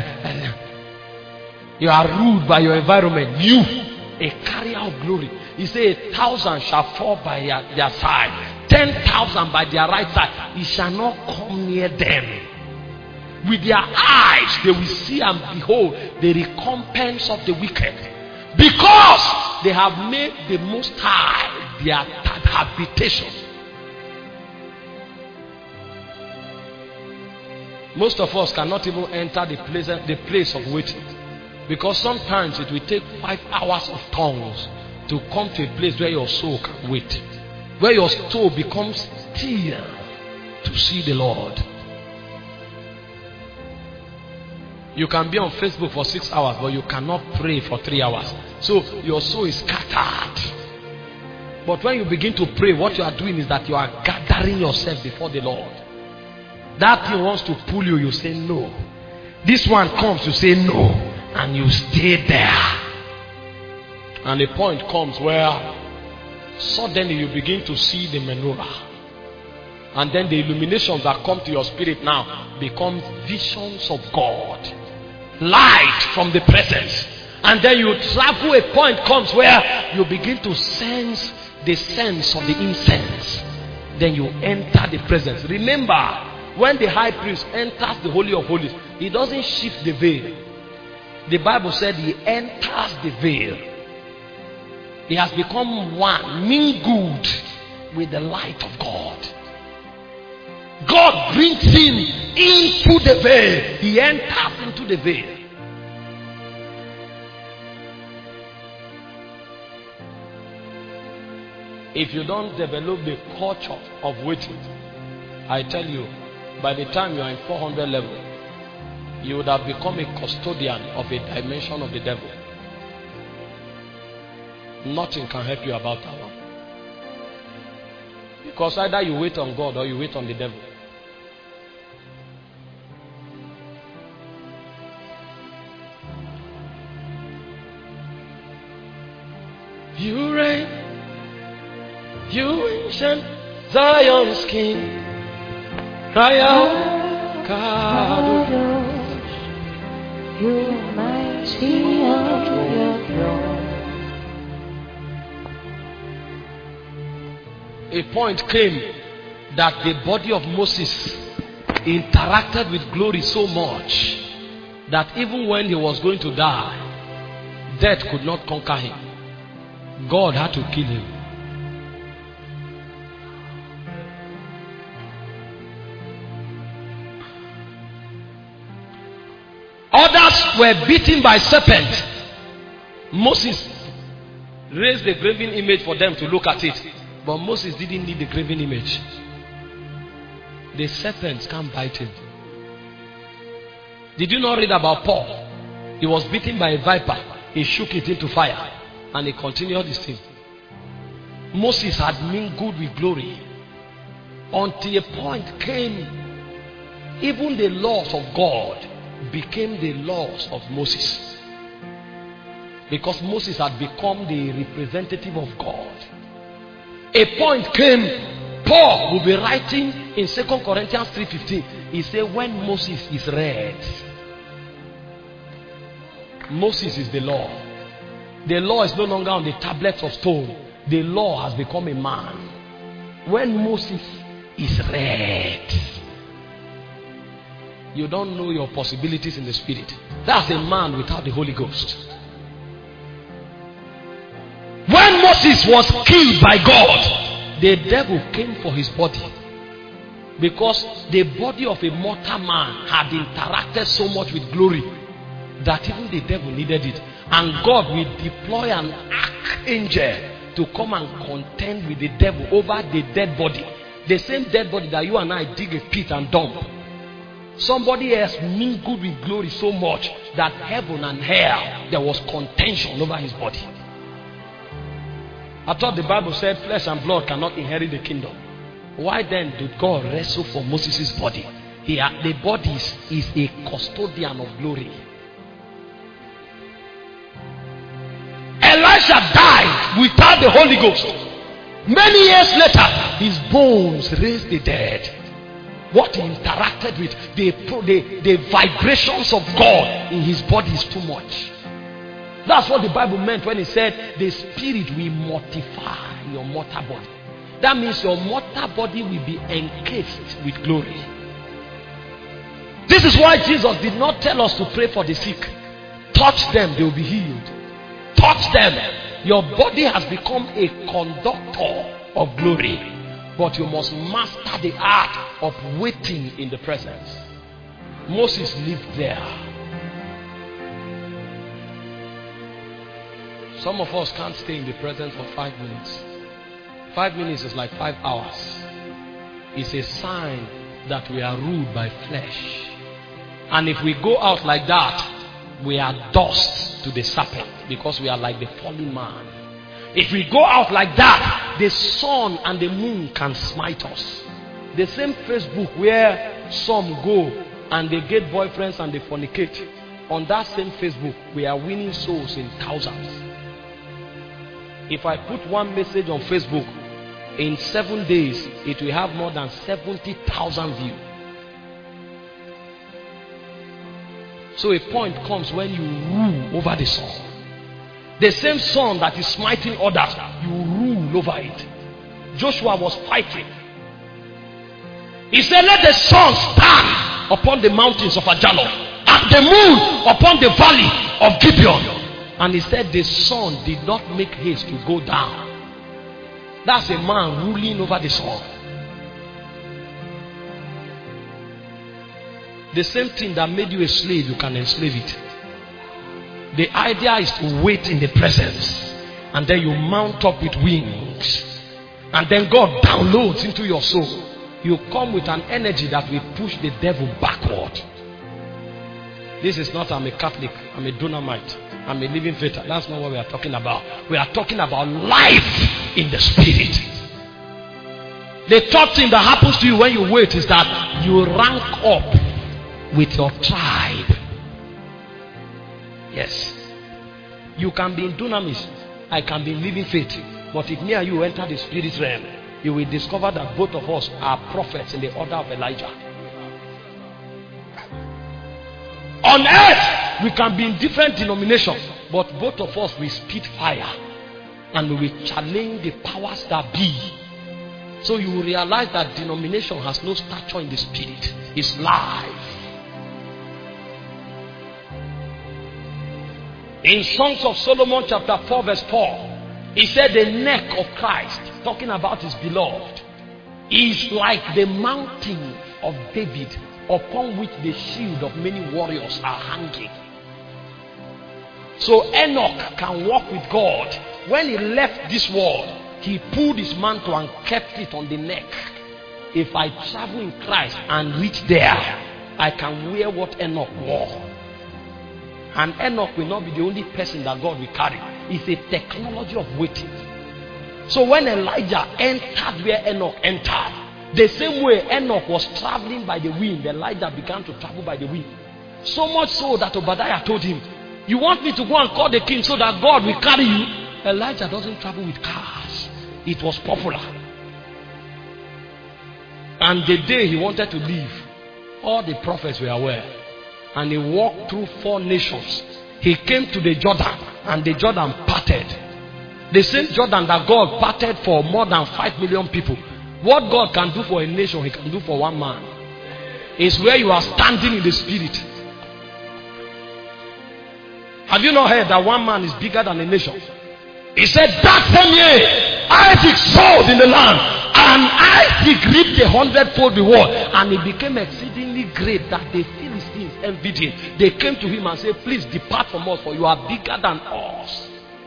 You are ruled by your environment. You, a carrier of glory. He said, 1,000 shall fall by their side, 10,000 by their right side. He shall not come near them. With their eyes, they will see and behold the recompense of the wicked. Because they have made the Most High their habitation. Most of us cannot even enter the place of waiting. Because sometimes it will take 5 hours of tongues to come to a place where your soul can wait. Where your soul becomes still to see the Lord. You can be on Facebook for 6 hours, but you cannot pray for 3 hours. So your soul is scattered. But when you begin to pray, what you are doing is that you are gathering yourself before the Lord. That thing wants to pull you, you say no. This one comes, you say no. And you stay there. And a point comes where suddenly you begin to see the menorah. And then the illuminations that come to your spirit now become visions of God. Light from the presence. And then you travel, a point comes where you begin to sense the sense of the incense. Then you enter the presence. Remember, when the high priest enters the Holy of Holies, he doesn't shift the veil. The Bible said he enters the veil. He has become one, mingled with the light of God. God brings him into the veil. He enters into the veil. If you don't develop the culture of waiting, I tell you, by the time you are in 400 level, you would have become a custodian of a dimension of the devil. Nothing can help you about that one. Because either you wait on God or you wait on the devil. You reign, you ancient Zion's King. Cry out, Kadosh, you mighty on your throne. A point came that the body of Moses interacted with glory so much that even when he was going to die, death could not conquer him. God had to kill him. Others were beaten by serpents. Moses raised the graven image for them to look at it. But Moses didn't need the graven image. The serpents can't bite him. Did you not read about Paul? He was beaten by a viper. He shook it into fire. And he continued his thing. Moses had mingled with glory. Until a point came, even the laws of God became the laws of Moses. Because Moses had become the representative of God. A point came, Paul will be writing in 2 Corinthians 3:15. He said, when Moses is read, Moses is the law. The law is no longer on the tablets of stone. The law has become a man. When Moses is read, you don't know your possibilities in the spirit. That's a man without the Holy Ghost. When Moses was killed by God, the devil came for his body. Because the body of a mortal man had interacted so much with glory that even the devil needed it. And God will deploy an archangel to come and contend with the devil over the dead body. The same dead body that you and I dig a pit and dump. Somebody else mingled with glory so much that heaven and hell, there was contention over his body. I thought the Bible said flesh and blood cannot inherit the kingdom. Why then did God wrestle for Moses' body? The body is a custodian of glory. Elijah died without the Holy Ghost. Many years later, his bones raised the dead. What he interacted with, the vibrations of God in his body is too much. That's what the Bible meant when it said the spirit will mortify your mortal body. That means your mortal body will be encased with glory. This is why Jesus did not tell us to pray for the sick. Touch them, they will be healed. Touch them. Your body has become a conductor of glory. But you must master the art of waiting in the presence. Moses lived there. Some of us can't stay in the presence for 5 minutes. 5 minutes is like 5 hours. It's a sign that we are ruled by flesh. And if we go out like that, we are dust to the serpent, because we are like the fallen man. If we go out like that, the sun and the moon can smite us. The same Facebook where some go and they get boyfriends and they fornicate, on that same Facebook, we are winning souls in thousands. If I put one message on Facebook, in 7 days, it will have more than 70,000 views. So a point comes when you rule over the sun. The same sun that is smiting others, you rule over it. Joshua was fighting. He said, let the sun stand upon the mountains of Ajalon, and the moon upon the valley of Gibeon. And he said the sun did not make haste to go down. That's a man ruling over the sun. The same thing that made you a slave, you can enslave it. The idea is to wait in the presence, and then you mount up with wings, and then God downloads into your soul. You come with an energy that will push the devil backward. This is not, I'm a Catholic, I'm a Dunamite, I'm a living faith. That's not what we are talking about. We are talking about life in the spirit. The third thing that happens to you when you wait is that you rank up with your tribe. Yes. You can be in dunamis, I can be in living faith. But if me and you enter the spirit realm, you will discover that both of us are prophets in the order of Elijah. On earth, we can be in different denominations, but both of us will spit fire and we will challenge the powers that be. So you will realize that denomination has no stature in the spirit. It's life. In Songs of Solomon chapter 4 verse 4, he said the neck of Christ, talking about his beloved, is like the mountain of David, upon which the shield of many warriors are hanging. So Enoch can walk with God. When he left this world, he pulled his mantle and kept it on the neck. If I travel in Christ and reach there, I can wear what Enoch wore. And Enoch will not be the only person that God will carry. It's a technology of waiting. So when Elijah entered where Enoch entered, the same way Enoch was traveling by the wind, Elijah began to travel by the wind. So much so that Obadiah told him, you want me to go and call the king so that God will carry you? Elijah doesn't travel with cars. It was popular. And the day he wanted to leave, all the prophets were aware. And he walked through 4 nations. He came to the Jordan, and the Jordan parted. The same Jordan that God parted for more than 5 million people. What God can do for a nation, he can do for one man. It's where you are standing in the spirit. Have you not heard that one man is bigger than a nation? He said that same year Isaac sowed in the land, and Isaac reaped 100-fold reward, and he became exceedingly great that the Philistines envied him. They came to him and said, please depart from us, for you are bigger than us.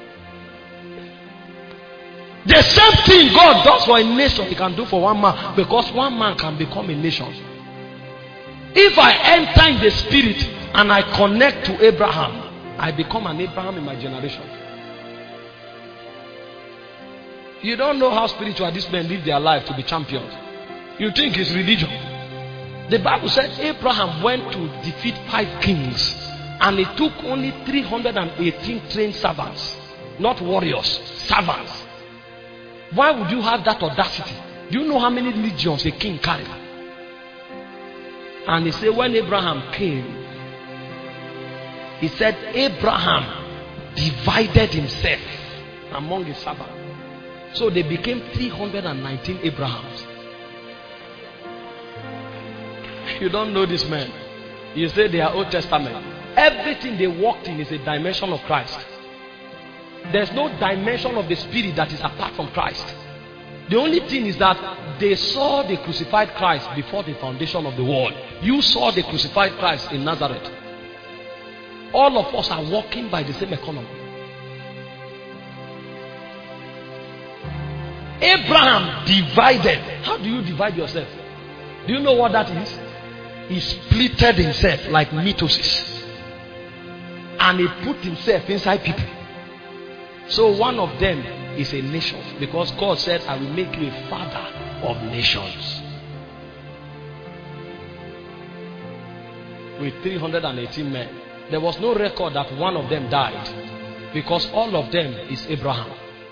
The same thing God does for a nation, he can do for one man, because one man can become a nation. If I enter in the spirit and I connect to Abraham, I become an Abraham in my generation. You don't know how spiritual these men live their life to be champions. You think it's religion. The Bible said Abraham went to defeat 5 kings, and it took only 318 trained servants, not warriors, servants. Why would you have that audacity? Do you know how many legions a king carried? And he said when Abraham came, he said Abraham divided himself among his servants. So they became 319 Abrahams. You don't know this man. You say they are Old Testament. Everything they walked in is a dimension of Christ. There's no dimension of the spirit that is apart from Christ. The only thing is that they saw the crucified Christ before the foundation of the world. You saw the crucified Christ in Nazareth. All of us are walking by the same economy. Abraham divided. How do you divide yourself? Do you know what that is? He splitted himself like mitosis. And he put himself inside people. So one of them is a nation. Because God said, I will make you a father of nations. With 318 men. There was no record that one of them died. Because all of them is Abraham.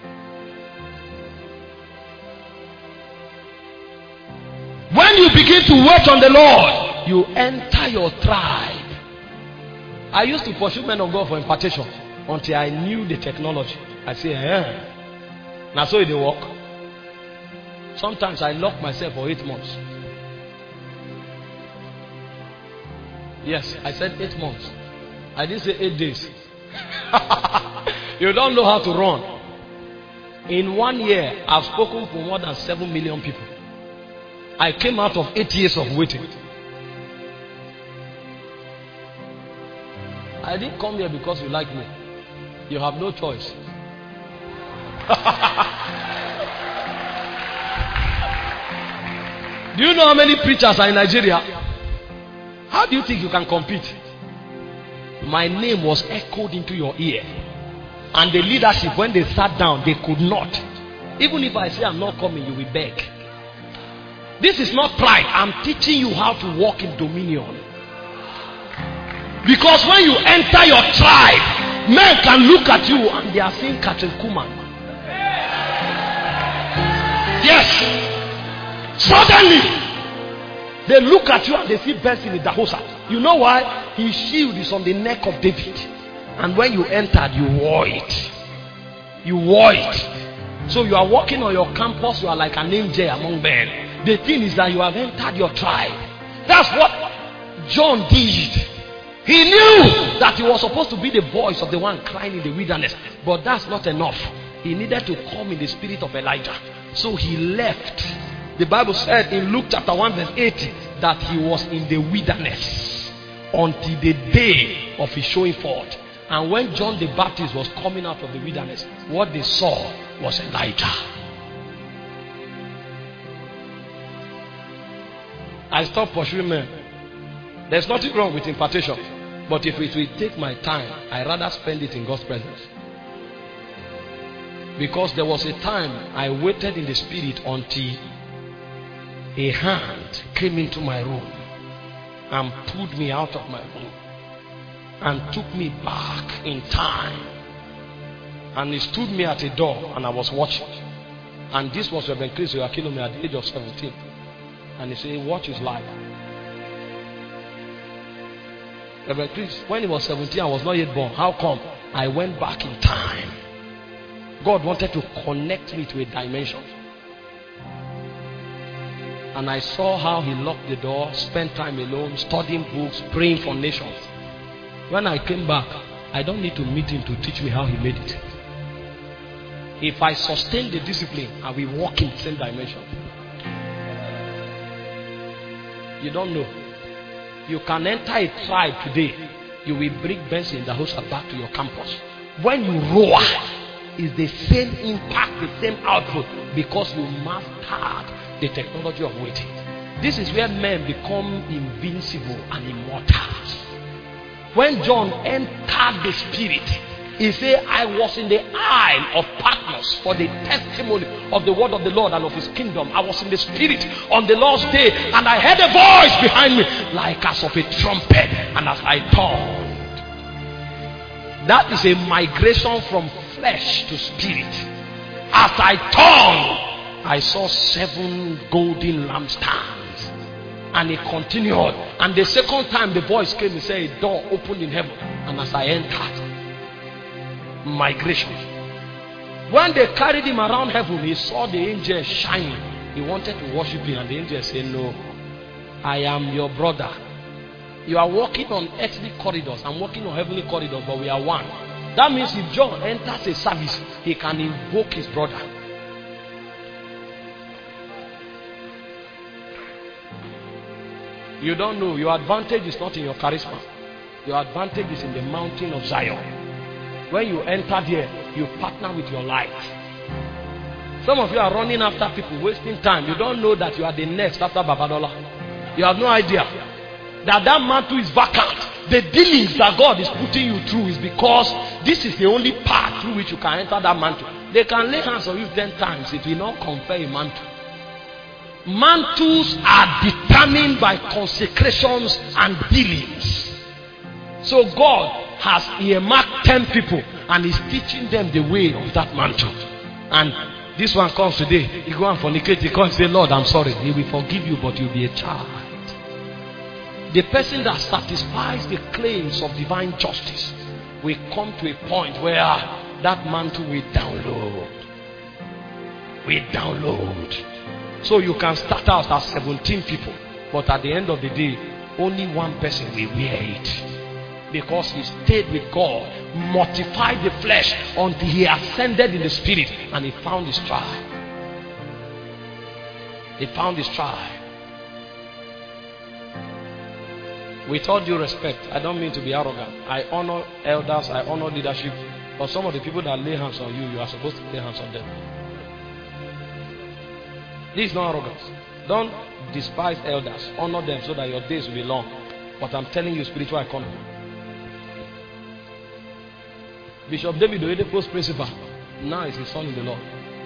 When you begin to wait on the Lord, you enter your tribe. I used to pursue men of God for impartation until I knew the technology. I say, now so it will work. Sometimes I lock myself for 8 months. Yes, I said 8 months. I didn't say 8 days. You don't know how to run. In 1 year, I've spoken for more than 7 million people. I came out of 8 years of waiting. I didn't come here because you like me. You have no choice. Do you know how many preachers are in Nigeria? How do you think you can compete? My name was echoed into your ear. And the leadership, when they sat down, they could not. Even if I say I'm not coming, you will beg. This is not pride. I'm teaching you how to walk in dominion. Because when you enter your tribe, men can look at you and they are saying Catherine Kuhlman. Yes. Suddenly, they look at you and they see Benson in Dahosa. You know why? His shield is on the neck of David. And when you entered, you wore it. You wore it. So you are walking on your campus, you are like an angel among men. The thing is that you have entered your tribe. That's what John did. He knew that he was supposed to be the voice of the one crying in the wilderness. But that's not enough. He needed to come in the spirit of Elijah. So he left. The Bible said in Luke chapter 1 verse 80 that he was in the wilderness until the day of his showing forth. And when John the Baptist was coming out of the wilderness, what they saw was Elijah. I stopped pursuing men. There's nothing wrong with impartation. But if it will take my time, I'd rather spend it in God's presence. Because there was a time I waited in the spirit until a hand came into my room and pulled me out of my room and took me back in time. And he stood me at a door and I was watching. And this was Reverend Chris Oyakhilome at the age of 17. And he said, watch his life. Reverend Chris, when he was 17, I was not yet born. How come? I went back in time. God wanted to connect me to a dimension. And I saw how he locked the door, spent time alone, studying books, praying for nations. When I came back, I don't need to meet him to teach me how he made it. If I sustain the discipline, I will walk in the same dimension. You don't know. You can enter a tribe today. You will bring Benson in Dahosa back to your campus. When you roar, it's the same impact, the same output, because you mastered the technology of waiting. This is where men become invincible and immortal. When John entered the spirit, he said, I was in the Isle of Patmos for the testimony of the word of the Lord and of his kingdom. I was in the spirit on the Lord's day, and I heard a voice behind me like as of a trumpet. And as I turned, that is a migration from flesh to spirit. As I turned, I saw 7 golden lampstands. And it continued. And the second time the voice came, he said, a door opened in heaven. And as I entered, migration. When they carried him around heaven, he saw the angel shining. He wanted to worship him, and the angel said, no, I am your brother. You are walking on earthly corridors. I'm walking on heavenly corridors, but we are one. That means if John enters a service, he can invoke his brother. You don't know. Your advantage is not in your charisma. Your advantage is in the mountain of Zion. When you enter there, you partner with your life. Some of you are running after people, wasting time. You don't know that you are the next after Babadola. You have no idea. that mantle is vacant. The dealings that God is putting you through is because this is the only path through which you can enter that mantle. They can lay hands on you 10 times. It will not confer a mantle. Mantles are determined by consecrations and dealings. So God has earmarked 10 people and is teaching them the way of that mantle. And this one comes today. You go and fornicate. He comes and say, Lord, I'm sorry. He will forgive you, but you'll be a child. The person that satisfies the claims of divine justice will come to a point where that mantle will download. So you can start out as 17 people, but at the end of the day, only one person will wear it. Because he stayed with God, mortified the flesh until he ascended in the spirit, and he found his tribe. With all due respect, I don't mean to be arrogant. I honor elders, I honor leadership. But some of the people that lay hands on you, you are supposed to lay hands on them. This is not arrogance. Don't despise elders. Honor them so that your days will be long. But I'm telling you spiritual economy. Bishop David Oyedepo's principal now is his son in the Lord.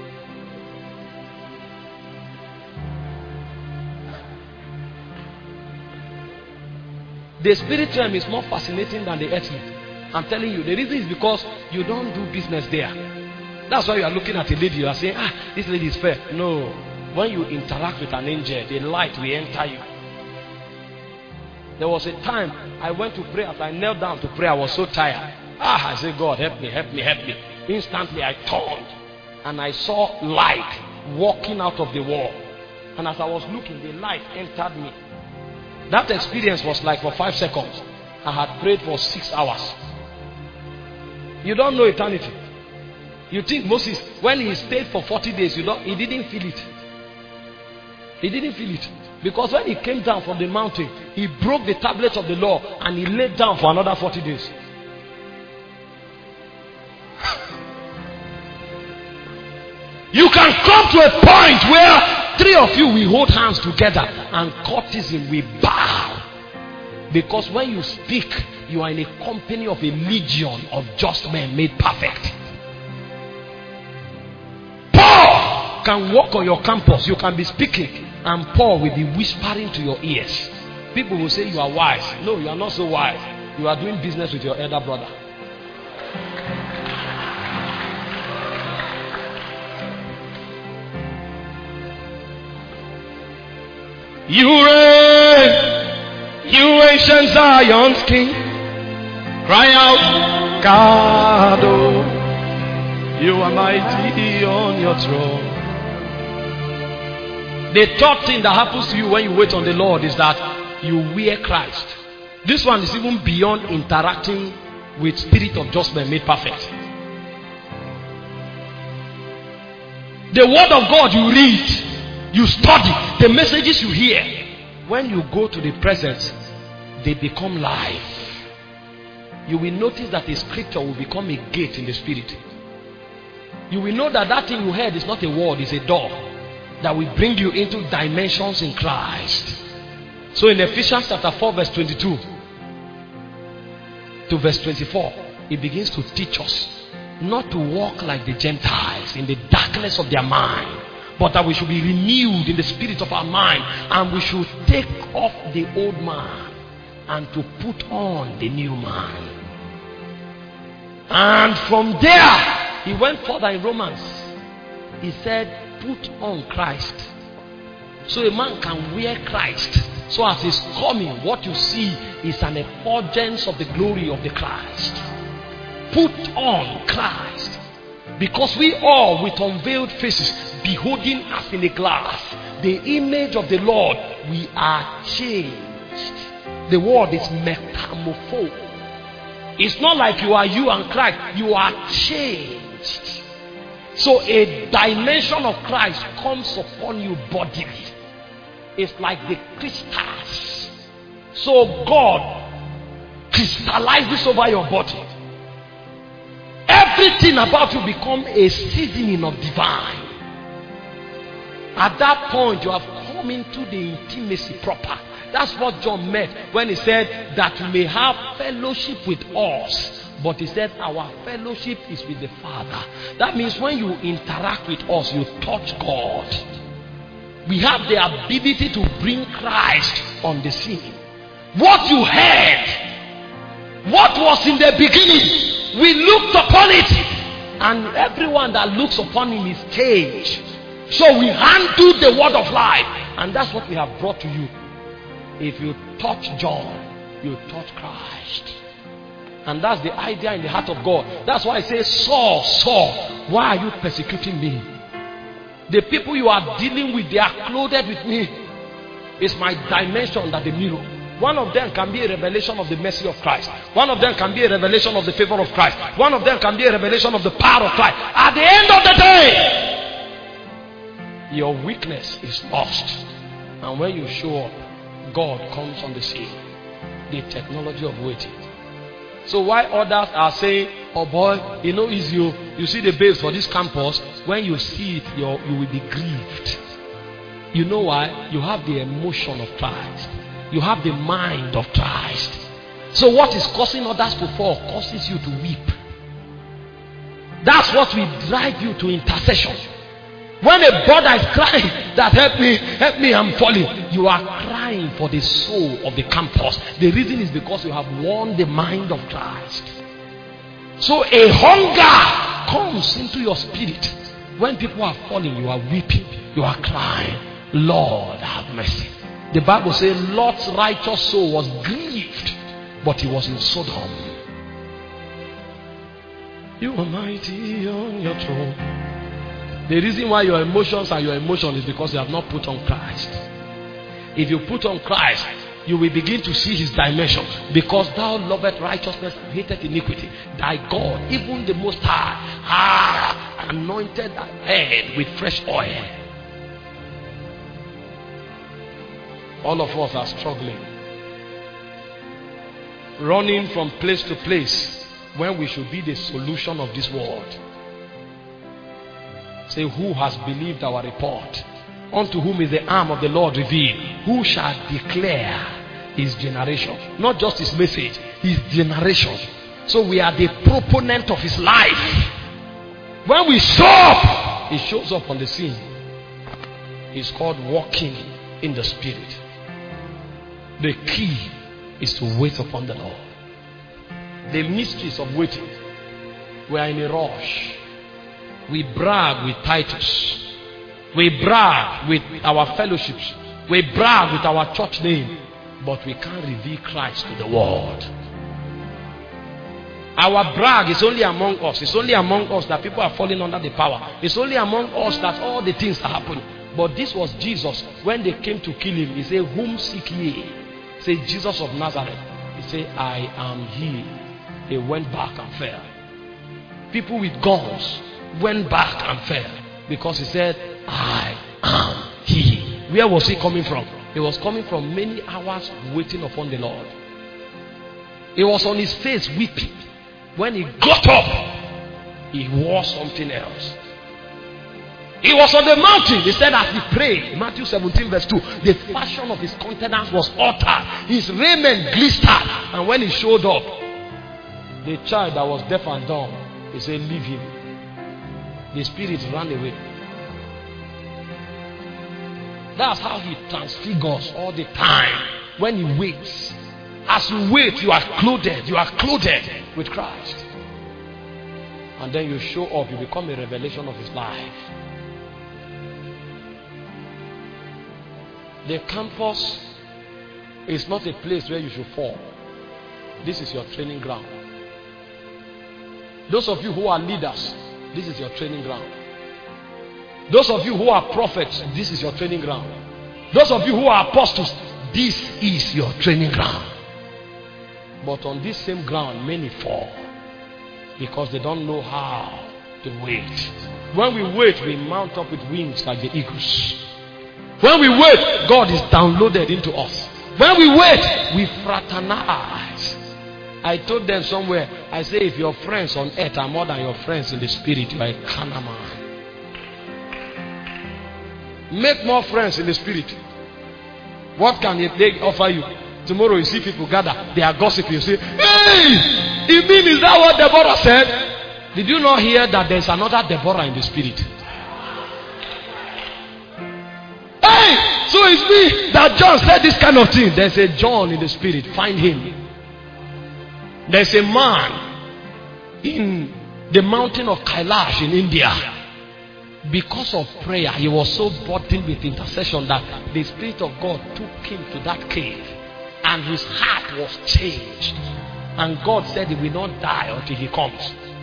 The spirit realm is more fascinating than the earthly. I'm telling you, the reason is because you don't do business there. That's why you are looking at a lady, you are saying, this lady is fair. No. When you interact with an angel, the light will enter you. There was a time I went to pray. As I knelt down to pray, I was so tired. I said, God, help me. Instantly I turned and I saw light walking out of the wall. And as I was looking, the light entered me. That experience was like for 5 seconds. I had prayed for 6 hours. You don't know eternity. You think Moses, when he stayed for 40 days, he didn't feel it. He didn't feel it. Because when he came down from the mountain, he broke the tablets of the law and he laid down for another 40 days. You can come to a point where 3 of you will hold hands together and courtesan will bow. Because when you speak, you are in a company of a legion of just men made perfect. Paul can walk on your campus. You can be speaking and Paul will be whispering to your ears. People will say you are wise. No, you are not so wise. You are doing business with your elder brother. You reign, you ancient Zion's king. Cry out, God, oh, you are mighty on your throne. The third thing that happens to you when you wait on the Lord is that you wear Christ. This one is even beyond interacting with spirit of just men made perfect. The word of God you read, you study, the messages you hear, when you go to the presence, they become live. You will notice that the scripture will become a gate in the spirit. You will know that that thing you heard is not a word, it's a door that will bring you into dimensions in Christ. So in Ephesians chapter 4 verse 22 to verse 24, it begins to teach us not to walk like the Gentiles in the darkness of their mind, but that we should be renewed in the spirit of our mind, and we should take off the old man and to put on the new man. And from there, he went further in Romans. He said, put on Christ. So a man can wear Christ. So as he's coming, what you see is an effulgence of the glory of the Christ. Put on Christ. Because we all, with unveiled faces, beholding as in a glass the image of the Lord, we are changed. The word is metamorpho. It's not like you are you and Christ. You are changed. So a dimension of Christ comes upon you bodily. It's like the crystals. So God crystallizes over your body. Everything about you becomes a seasoning of divine. At that point, you have come into the intimacy proper. That's what John meant when he said that you may have fellowship with us. But he said our fellowship is with the Father. That means when you interact with us, you touch God. We have the ability to bring Christ on the scene. What you heard, what was in the beginning, we looked upon it, and everyone that looks upon him is changed. So we handle the word of life, and that's what we have brought to you. If you touch John, you touch Christ. And that's the idea in the heart of God. That's why I say, Saul, Saul, why are you persecuting me? The people you are dealing with, they are clothed with me. It's my dimension that they mirror. One of them can be a revelation of the mercy of Christ. One of them can be a revelation of the favor of Christ. One of them can be a revelation of the power of Christ. At the end of the day, your weakness is lost. And when you show up, God comes on the scene. The technology of waiting. So why others are saying, oh boy, you know, is you see the babes for this campus, when you see it, you will be grieved. You know why? You have the emotion of Christ. You have the mind of Christ. So what is causing others to fall causes you to weep. That's what will drive you to intercession. When a brother is crying that help me, I'm falling, you are crying for the soul of the campus. The reason is because you have won the mind of Christ. So a hunger comes into your spirit. When people are falling, you are weeping, you are crying, Lord have mercy. The Bible says Lot's righteous soul was grieved, but he was in Sodom. You are mighty on your throne. The reason why your emotions are your emotion is because you have not put on Christ. If you put on Christ, you will begin to see his dimension. Because thou lovest righteousness and hateth iniquity. Thy God, even the Most High, anointed thy head with fresh oil. All of us are struggling. Running from place to place when we should be the solution of this world. Say, who has believed our report? Unto whom is the arm of the Lord revealed? Who shall declare his generation? Not just his message, his generation. So we are the proponent of his life. When we show up, he shows up on the scene. It's called walking in the spirit. The key is to wait upon the Lord. The mysteries of waiting. We are in a rush. We brag with Titus. We brag with our fellowships. We brag with our church name. But we can't reveal Christ to the world. Our brag is only among us. It's only among us that people are falling under the power. It's only among us that all the things are happening. But this was Jesus. When they came to kill him, he said, whom seek ye? He said, Jesus of Nazareth. He said, I am he. They went back and fell. People with guns went back and fell. Because he said, I am he. Where was he coming from? He was coming from many hours waiting upon the Lord. He was on his face weeping. When he got up, he wore something else. He was on the mountain. He said as he prayed, Matthew 17 verse 2, the fashion of his countenance was altered. His raiment glistered. And when he showed up, the child that was deaf and dumb, he said, leave him. The spirit ran away. That's how he transfigures all the time. When he waits. As you wait, you are clothed. You are clothed with Christ. And then you show up. You become a revelation of his life. The campus is not a place where you should fall. This is your training ground. Those of you who are leaders, this is your training ground. Those of you who are prophets, this is your training ground. Those of you who are apostles, this is your training ground. But on this same ground, many fall because they don't know how to wait. When we wait, we mount up with wings like the eagles. When we wait, God is downloaded into us. When we wait, we fraternize. I told them somewhere, I say, if your friends on earth are more than your friends in the spirit, you are a carnal man. Make more friends in the spirit. What can they offer you? Tomorrow you see people gather, they are gossiping. You say, hey, you mean is that what Deborah said? Did you not hear that there's another Deborah in the spirit? Hey, so it's me that John said this kind of thing. There's a John in the spirit. Find him. There's a man in the mountain of Kailash in India. Because of prayer, he was so burdened with intercession that the Spirit of God took him to that cave. And his heart was changed. And God said he will not die until he comes.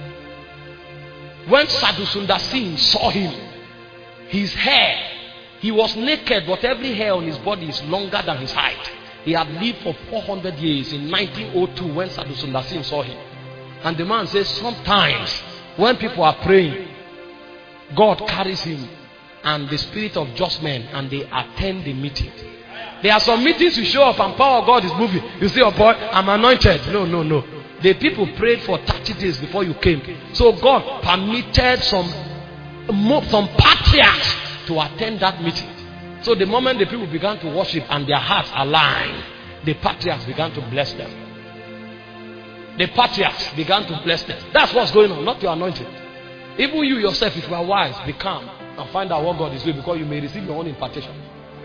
When Sadhu Sundar Singh saw him, his hair, he was naked, but every hair on his body is longer than his height. He had lived for 400 years in 1902 when Sadhu Sundar Singh saw him. And the man says sometimes when people are praying, God carries him and the spirit of just men and they attend the meeting. There are some meetings you show up and power of God is moving. You say, oh boy, I'm anointed. No. The people prayed for 30 days before you came. So God permitted some patriarchs to attend that meeting. So the moment the people began to worship and their hearts aligned, the patriarchs began to bless them. The patriarchs began to bless them. That's what's going on, not your anointing. Even you yourself, if you are wise, be calm and find out what God is doing, because you may receive your own impartation.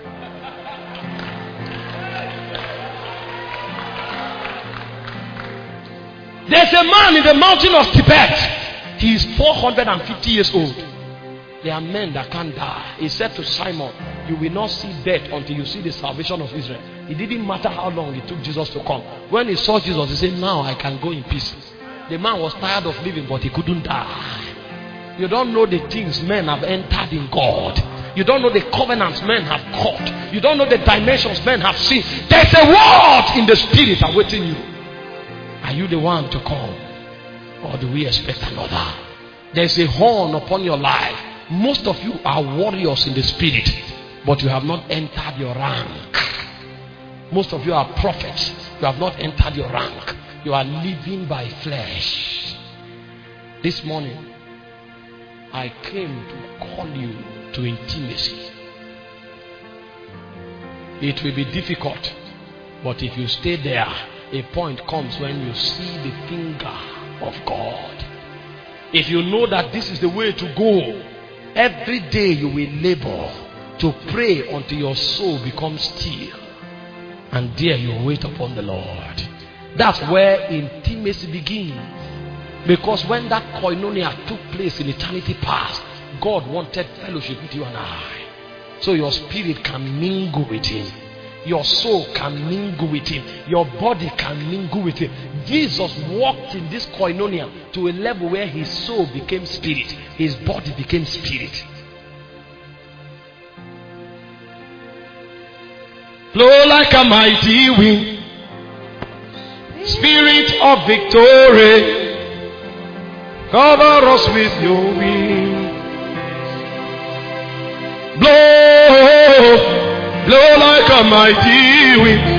There's a man in the mountain of Tibet. He is 450 years old. There are men that can't die. He said to Simon, you will not see death until you see the salvation of Israel. It didn't matter how long it took Jesus to come. When he saw Jesus, he said, now I can go in peace. The man was tired of living, but he couldn't die. You don't know the things men have entered in God. You don't know the covenants men have caught. You don't know the dimensions men have seen. There's a word in the spirit awaiting you. Are you the one to come? Or do we expect another? There's a horn upon your life. Most of you are warriors in the spirit, but you have not entered your rank. Most of you are prophets. You have not entered your rank. You are living by flesh. This morning, I came to call you to intimacy. It will be difficult, but if you stay there, a point comes when you see the finger of God. If you know that this is the way to go, every day you will labor to pray until your soul becomes still. And there you wait upon the Lord. That's where intimacy begins. Because when that koinonia took place in eternity past, God wanted fellowship with you and I. So your spirit can mingle with him. Your soul can mingle with him. Your body can mingle with him. Jesus walked in this koinonia to a level where his soul became spirit. His body became spirit. Flow like a mighty wind, Spirit of victory, cover us with your wings. Blow like a mighty wind,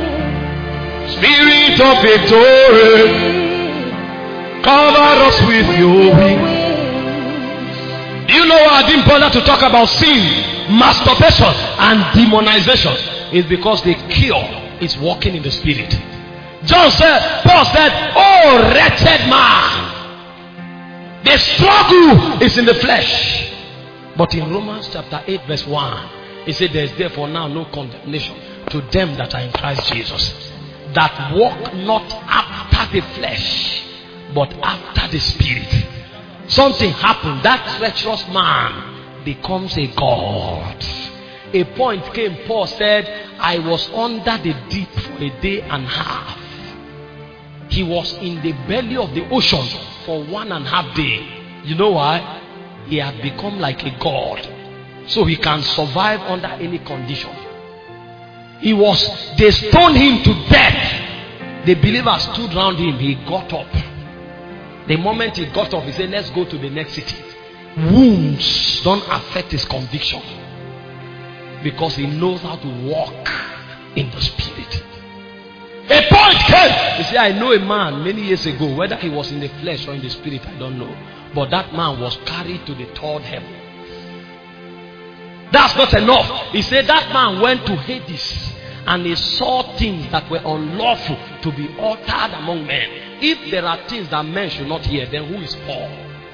Spirit of victory, cover us with your wings. Do you know why I didn't bother to talk about sin, masturbation, and demonization? It's because the cure is walking in the spirit. Paul said, oh wretched man, the struggle is in the flesh. But in Romans chapter 8 verse 1, he said, there is therefore now no condemnation to them that are in Christ Jesus, that walk not after the flesh, but after the spirit. Something happened. That treacherous man becomes a God. A point came, Paul said, I was under the deep for a day and a half. He was in the belly of the ocean for 1.5 days. You know why? He had become like a God. So he can survive under any condition. They stoned him to death. The believers stood around him. He got up. The moment he got up, he said, let's go to the next city. Wounds don't affect his conviction, because he knows how to walk in the spirit. A point came. He said, I know a man many years ago, whether he was in the flesh or in the spirit, I don't know. But that man was carried to the third heaven. That's not enough. He said that man went to Hades and he saw things that were unlawful to be uttered among men. If there are things that men should not hear, then who is Paul?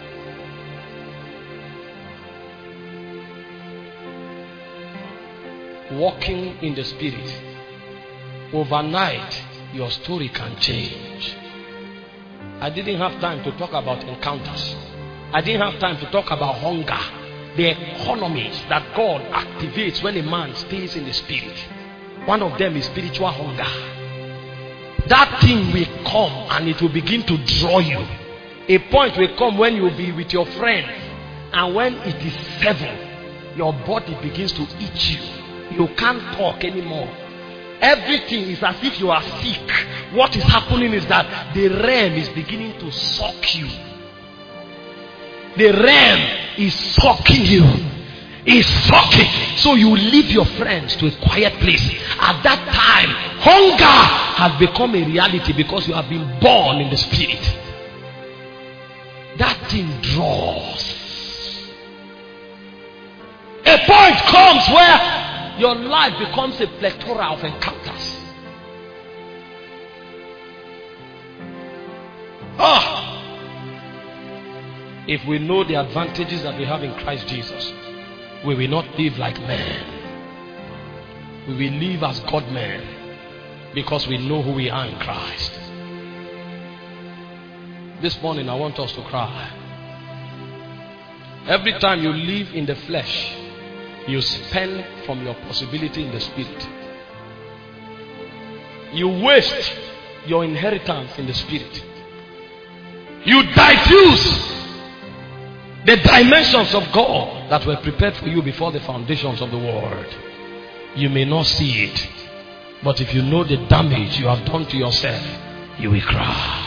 Walking in the Spirit. Overnight, your story can change. I didn't have time to talk about encounters. I didn't have time to talk about hunger. The economies that God activates when a man stays in the Spirit. One of them is spiritual hunger. That thing will come and it will begin to draw you. A point will come when you will be with your friends, and when it is 7, your body begins to eat you. You can't talk anymore. Everything is as if you are sick. What is happening is that the realm is beginning to suck you. The realm is sucking you. Is sucking. So you leave your friends to a quiet place. At that time, hunger has become a reality because you have been born in the Spirit. That thing draws. A point comes where your life becomes a plethora of encounters. If we know the advantages that we have in Christ Jesus, we will not live like men. We will live as God men, because we know who we are in Christ. This morning I want us to cry. Every time you live in the flesh, you spend from your possibility in the Spirit. You waste your inheritance in the Spirit. You diffuse the dimensions of God that were prepared for you before the foundations of the world. You may not see it, but if you know the damage you have done to yourself, you will cry.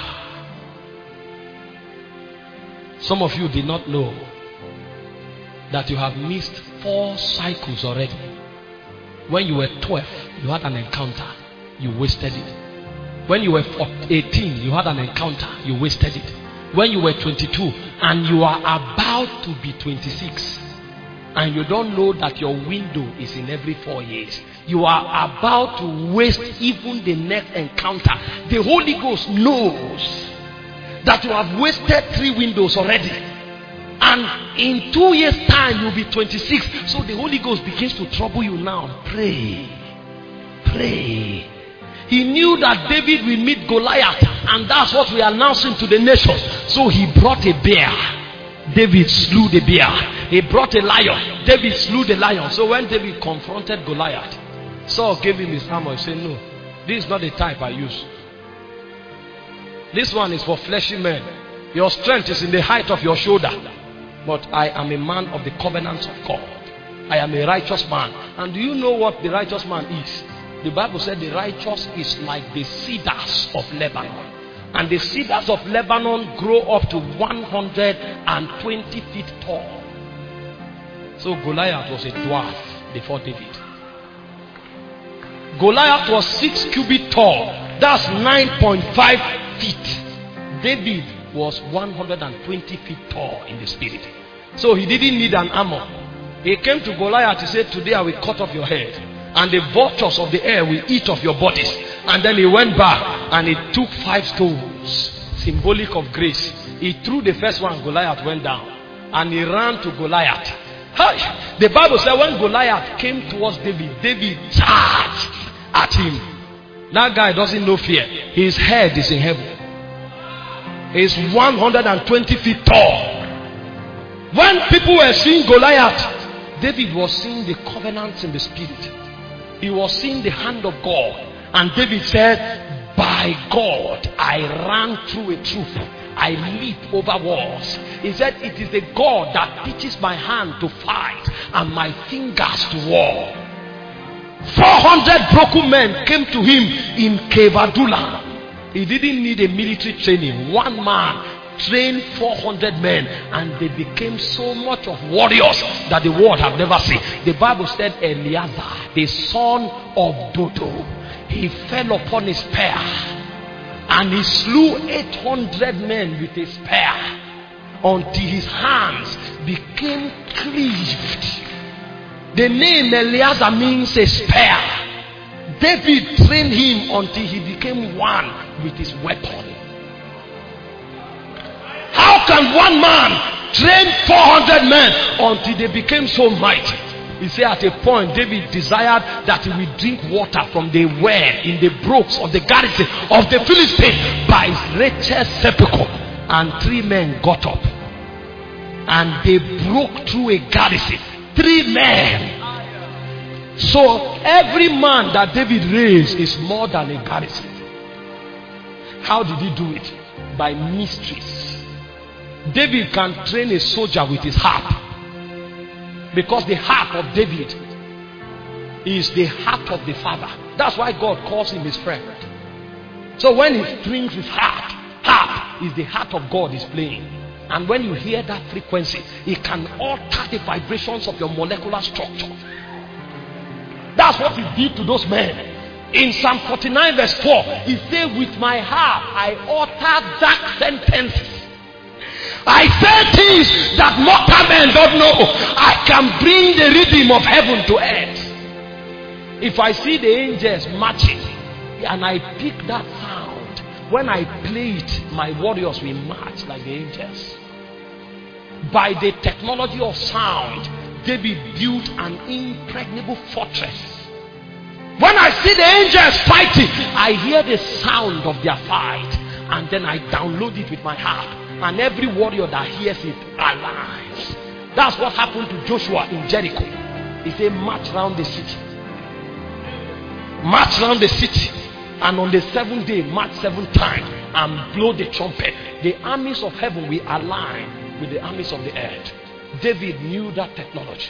Some of you did not know that you have missed 4 cycles already. When you were 12, you had an encounter, you wasted it. When you were 18, you had an encounter, you wasted it. When you were 22 and you are about to be 26, and you don't know that your window is in every 4 years, you are about to waste even the next encounter. The Holy Ghost knows that you have wasted 3 windows already, and in 2 years time you'll be 26. So the Holy Ghost begins to trouble you now. Pray. He knew that David will meet Goliath, and that's what we are announcing to the nations. So he brought a bear. David slew the bear. He brought a lion. David slew the lion. So when David confronted Goliath, Saul gave him his hammer. He said, no, this is not the type I use. This one is for fleshy men. Your strength is in the height of your shoulder. But I am a man of the covenants of God. I am a righteous man. And do you know what the righteous man is? The Bible said the righteous is like the cedars of Lebanon. And the cedars of Lebanon grow up to 120 feet tall. So Goliath was a dwarf before David. Goliath was 6 cubits tall. That's 9.5 feet. David was 120 feet tall in the Spirit. So he didn't need an armor. He came to Goliath. He said, today I will cut off your head, and the vultures of the air will eat of your bodies. And then he went back and he took 5 stones, symbolic of grace. He threw the first one, Goliath went down, and he ran to Goliath. The Bible said when Goliath came towards David, David charged at him. That guy doesn't know fear. His head is in heaven. He's 120 feet tall. When people were seeing Goliath, David was seeing the covenants in the Spirit. He was seeing the hand of God. And David said, by God, I ran through a troop. I leaped over walls. He said, it is the God that teaches my hand to fight and my fingers to war. 400 broken men came to him in Cave Adullam. He didn't need a military training. One man trained 400 men, and they became so much of warriors that the world have never seen. The Bible said Eleazar, the son of Dodo, he fell upon his spear and he slew 800 men with a spear until his hands became cleaved. The name Eleazar means a spear. David trained him until he became one with his weapon. How can one man train 400 men until they became so mighty? He said at a point, David desired that he would drink water from the well in the brooks of the garrison of the Philistines by Rachel's sepulchre. And 3 men got up and they broke through a garrison. 3 men. So every man that David raised is more than a garrison. How did he do it? By mysteries. David can train a soldier with his harp, because the harp of David is the heart of the Father. That's why God calls him his friend. So when he strings his harp is the heart of God is playing. And when you hear that frequency, it can alter the vibrations of your molecular structure. That's what he did to those men. In Psalm 49 verse 4, he said, with my harp I utter dark sentences. I say things that mortal men don't know. I can bring the rhythm of heaven to earth. If I see the angels marching and I pick that sound, when I play it, my warriors will march like the angels. By the technology of sound, David built an impregnable fortress. When I see the angels fighting, I hear the sound of their fight, and then I download it with my harp. And every warrior that hears it aligns. That's what happened to Joshua in Jericho. He said, march round the city. March round the city. And on the 7th day, march 7 times and blow the trumpet. The armies of heaven will align with the armies of the earth. David knew that technology.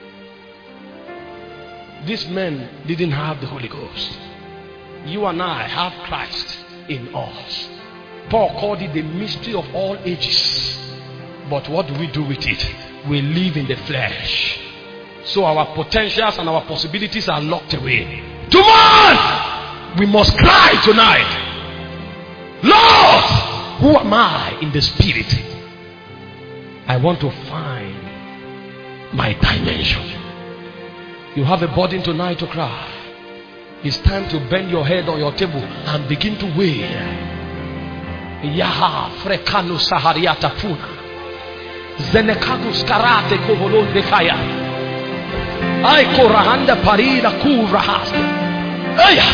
These men didn't have the Holy Ghost. You and I have Christ in us. Paul called it the mystery of all ages. But what do we do with it? We live in the flesh. So our potentials and our possibilities are locked away. Tomorrow, we must cry tonight, Lord, who am I in the spirit? I want to find my dimension. You have a burden tonight to cry. It's time to bend your head on your table and begin to wail. Yaha frekanu sahariata funa zenekagus karate kovolon dekaya ay korahanda parida kurahasta aya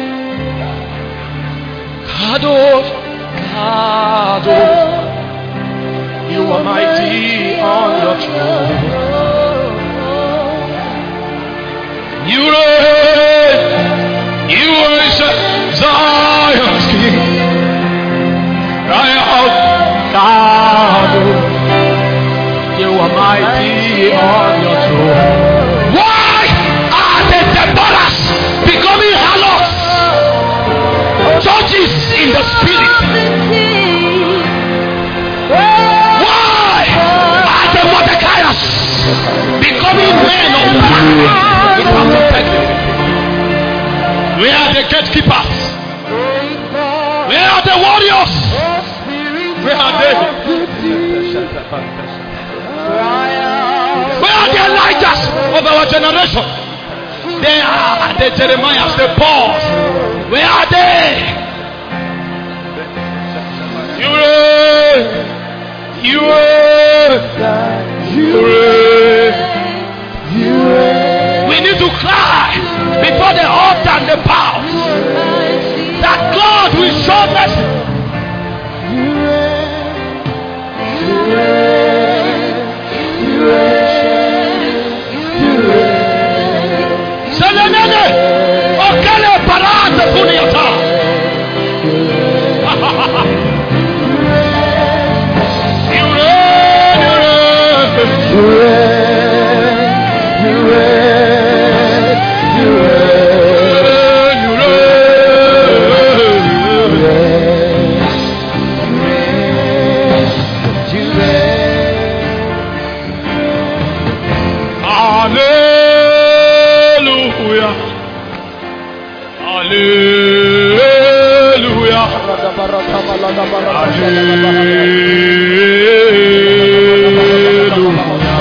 Kadosh Kadosh, you are mighty on your throne. You are Zion's King. Cry out, Kadosh, you are mighty on your throne. Why are the Deborahs becoming harlots? Judges in the spirit. Why are the Mordecai's becoming men of power? Where are the gatekeepers? Where are the warriors? Where are they? Where are the Elijahs of our generation? They are the Jeremiahs, the Pauls. Where are they? You we need to cry before the altar and the powers that God will show mercy. Selenene, okele parate kuniata.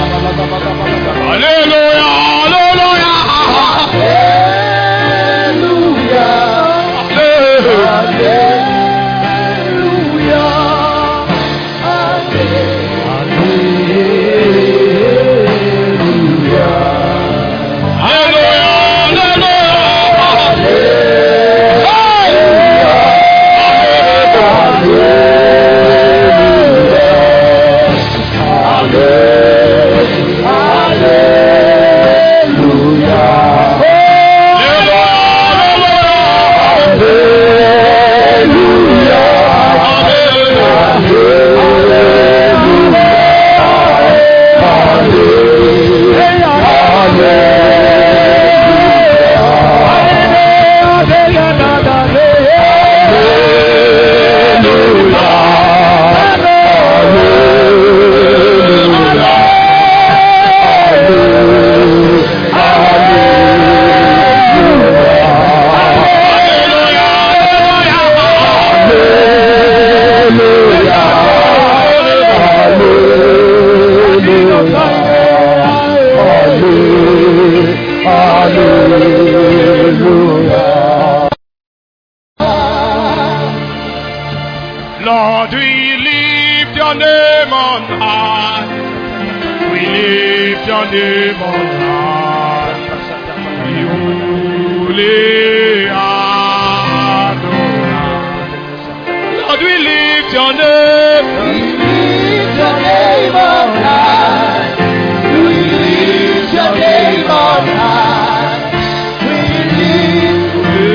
Hallelujah. high. We lift your name on high. We holy Adonai. Lord, we lift your name. We lift your name on high. We lift your name on high. We lift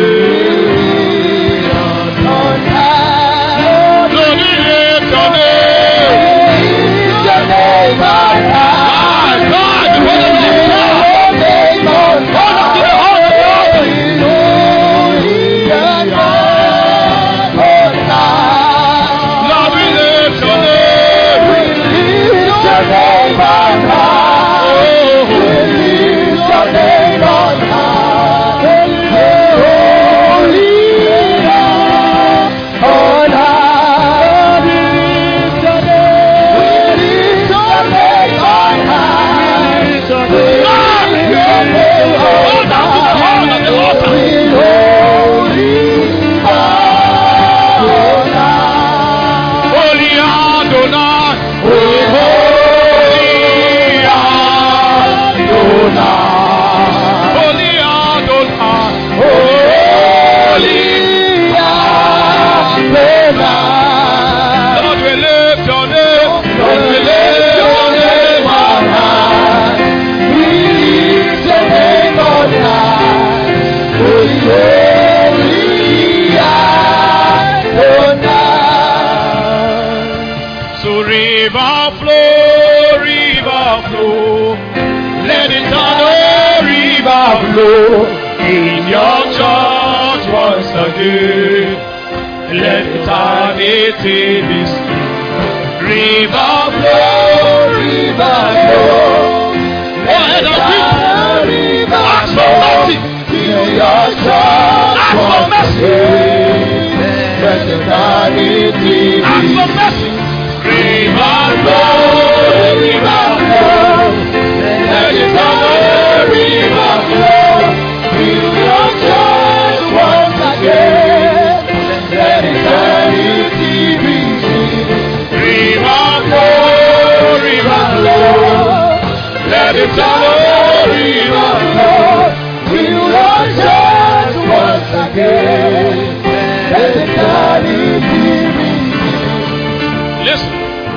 on high. Lord, we lift your name. We lift your name on high. God, before the Lord. Name on high. To the heart of God. Lord, we lift your name. We lift your name on high. We lift your name on high. Holy on high. We lift your name. We lift your name on high. We lift your name on high. Holy Adonai. Holy Adonai. Lord, we lift your name. Lord, we lift your name on high. We lift your name on high. Holy Adonai. So river flow. Let it turn, river flow in your church once again. Let eternity be seen. River flow. Let Ask for mercy. in your church Ask for mercy. let eternity Ask for mercy. River flow. Let it river flow. Fill your church once again. Let eternity be seen. River flow. Let it river flow. Fill your church once again. Let eternity be seen. Listen.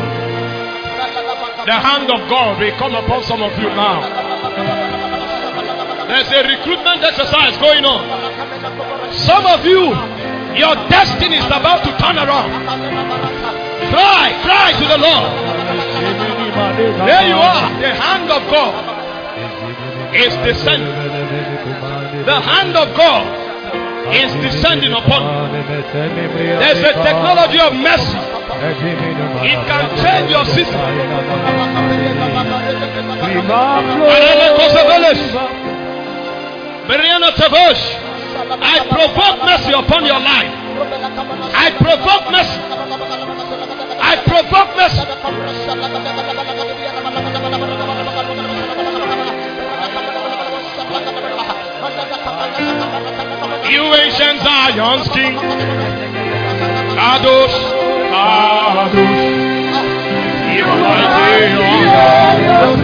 The hand of God will come upon some of you now. There's a recruitment exercise going on. Some of you, your destiny is about to turn around. Cry to the Lord. There you are. The hand of God is descending. The hand of God is descending upon you. There's a technology of mercy. It can change your system. I provoke mercy upon your life. I provoke mercy. I provoke mercy. You ancient Zion's king, Kadosh, Kadosh, you are mighty on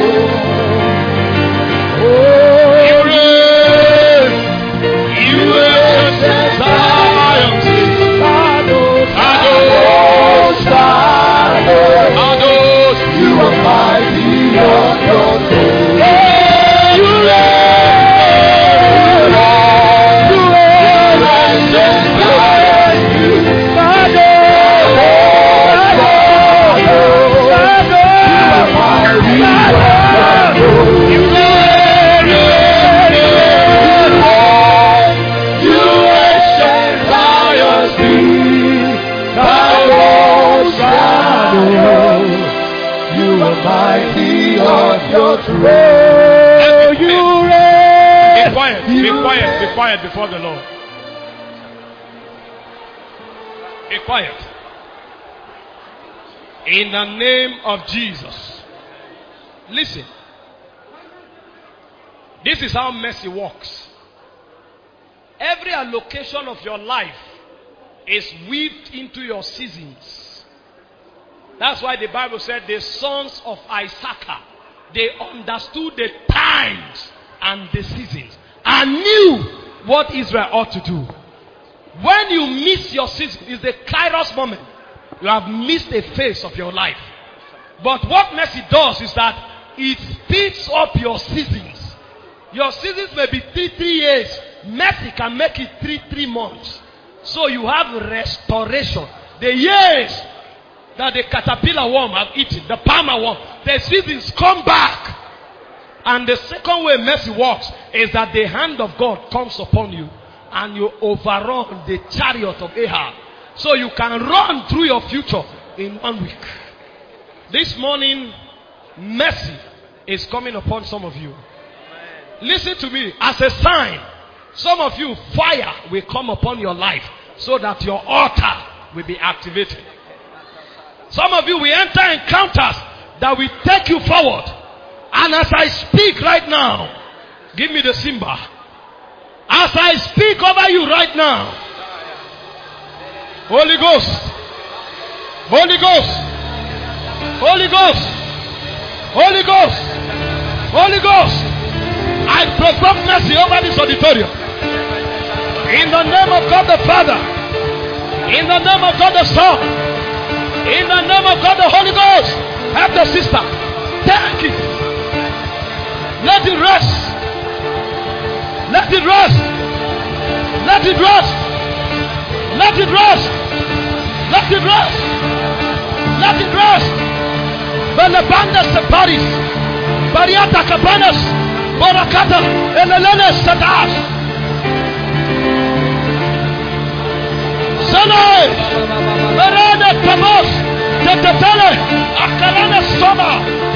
you reign, you ancient Zion's king, Kadosh, Kadosh, Kadosh, You are mighty on your throne. you reign. Mighty on your throne, you Be quiet, be quiet before the Lord. Be quiet. In the name of Jesus. Listen. This is how mercy works. Every allocation of your life is weaved into your seasons. That's why the Bible said the sons of Issachar, they understood the times and the seasons and knew what Israel ought to do. When you miss your season, it's the Kairos moment. You have missed a phase of your life. But what mercy does is that it speeds up your seasons. Your seasons may be 3 years. Mercy can make it 3 months. So you have restoration. The years that the caterpillar worm have eaten, the palmer worm, the seasons come back. And the second way mercy works is that the hand of God comes upon you and you overrun the chariot of Ahab. So you can run through your future in 1 week. This morning, mercy is coming upon some of you. Listen to me. As a sign, some of you, fire will come upon your life so that your altar will be activated. Some of you will enter encounters that will take you forward. And as I speak right now, give me the cymbal. As I speak over you right now, Holy Ghost, Holy Ghost, Holy Ghost, Holy Ghost, Holy Ghost, I provoke mercy over this auditorium. In the name of God the Father, in the name of God the Son, in the name of God the Holy Ghost, help the sister. Take it. Let it rest. Let it rest. Let it rest. Let it rest. Let it rest. Let it rest. Belebandas separis. Bariata cabanas. Barakata. Elelenes sadas. Sanai. Berada kabos. Tetetele. Akalana soma.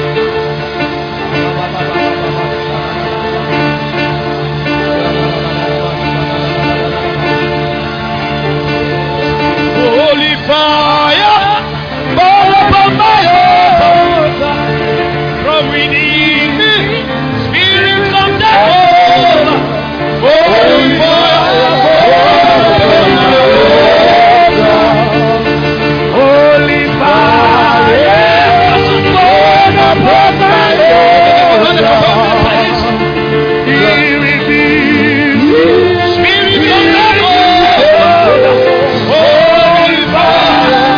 Holy fire, fall upon my altar. From within me, Spirit come down. Holy fire, fall upon my altar. Holy fire, fall upon my altar. Here it is, Spirit come down. Holy fire.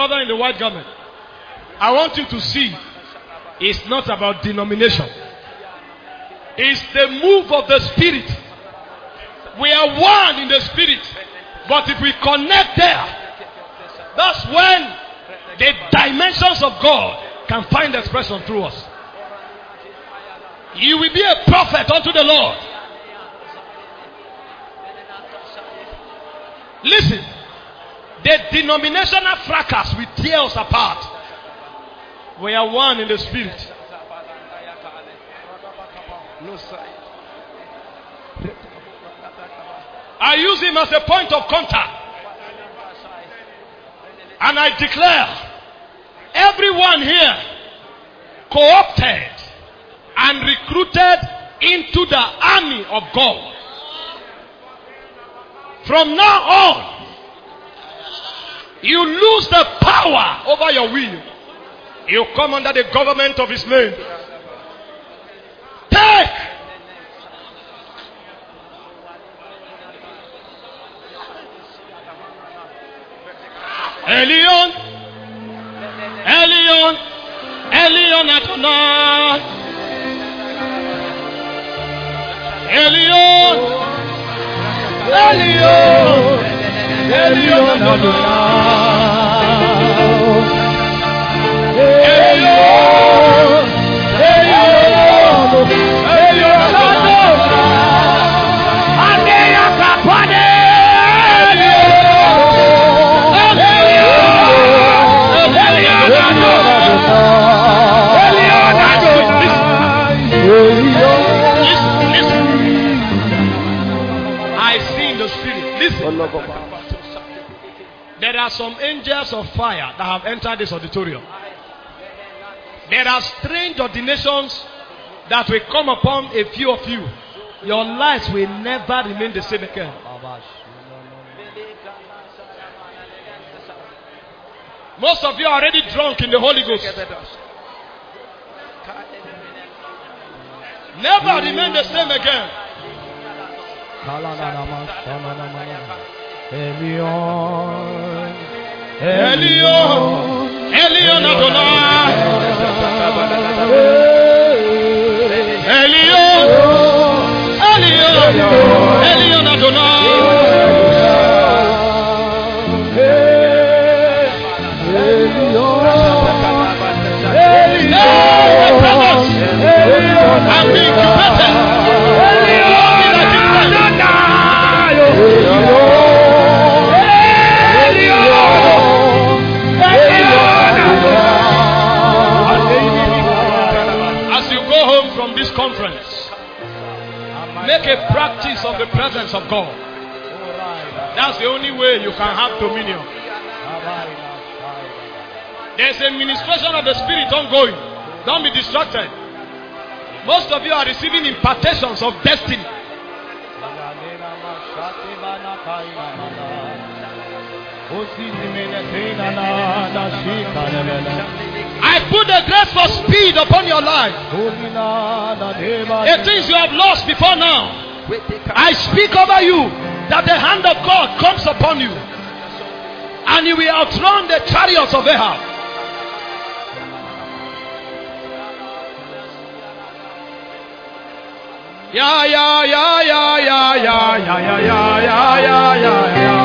brother in the white garment, I want you to see it's not about denomination. It's the move of the Spirit. We are one in the Spirit. But if we connect there, that's when the dimensions of God can find expression through us. You will be a prophet unto the Lord. Listen, the denominational fracas will tear us apart. We are one in the Spirit. I use him as a point of contact. And I declare, everyone here co-opted and recruited into the army of God. From now on, you lose the power over your will. You come under the government of his name. Take. Elion, Elion, Elion Adonai. Elion, Elion, Elion Adonai. Elion, Elion, Elion Adonai. Aneya kapane. There are some angels of fire that have entered this auditorium. There are strange ordinations that will come upon a few of you. Your lives will never remain the same again. Most of you are already drunk in the Holy Ghost. Never remain the same again. Elion, Elion, Elion Adonai. Elion, Elion, Elion Adonai. I'm being incubated. This conference, make a practice of the presence of God. That's the only way you can have dominion. There's a ministration of the Spirit ongoing. Don't be distracted. Most of you are receiving impartations of destiny. I put the grace for speed upon your life. The things you have lost before now, I speak over you that the hand of God comes upon you and you will outrun the chariots of Ahab. Yeah, yeah, yeah, yeah, yeah, yeah, yeah, yeah, yeah, yeah, yeah.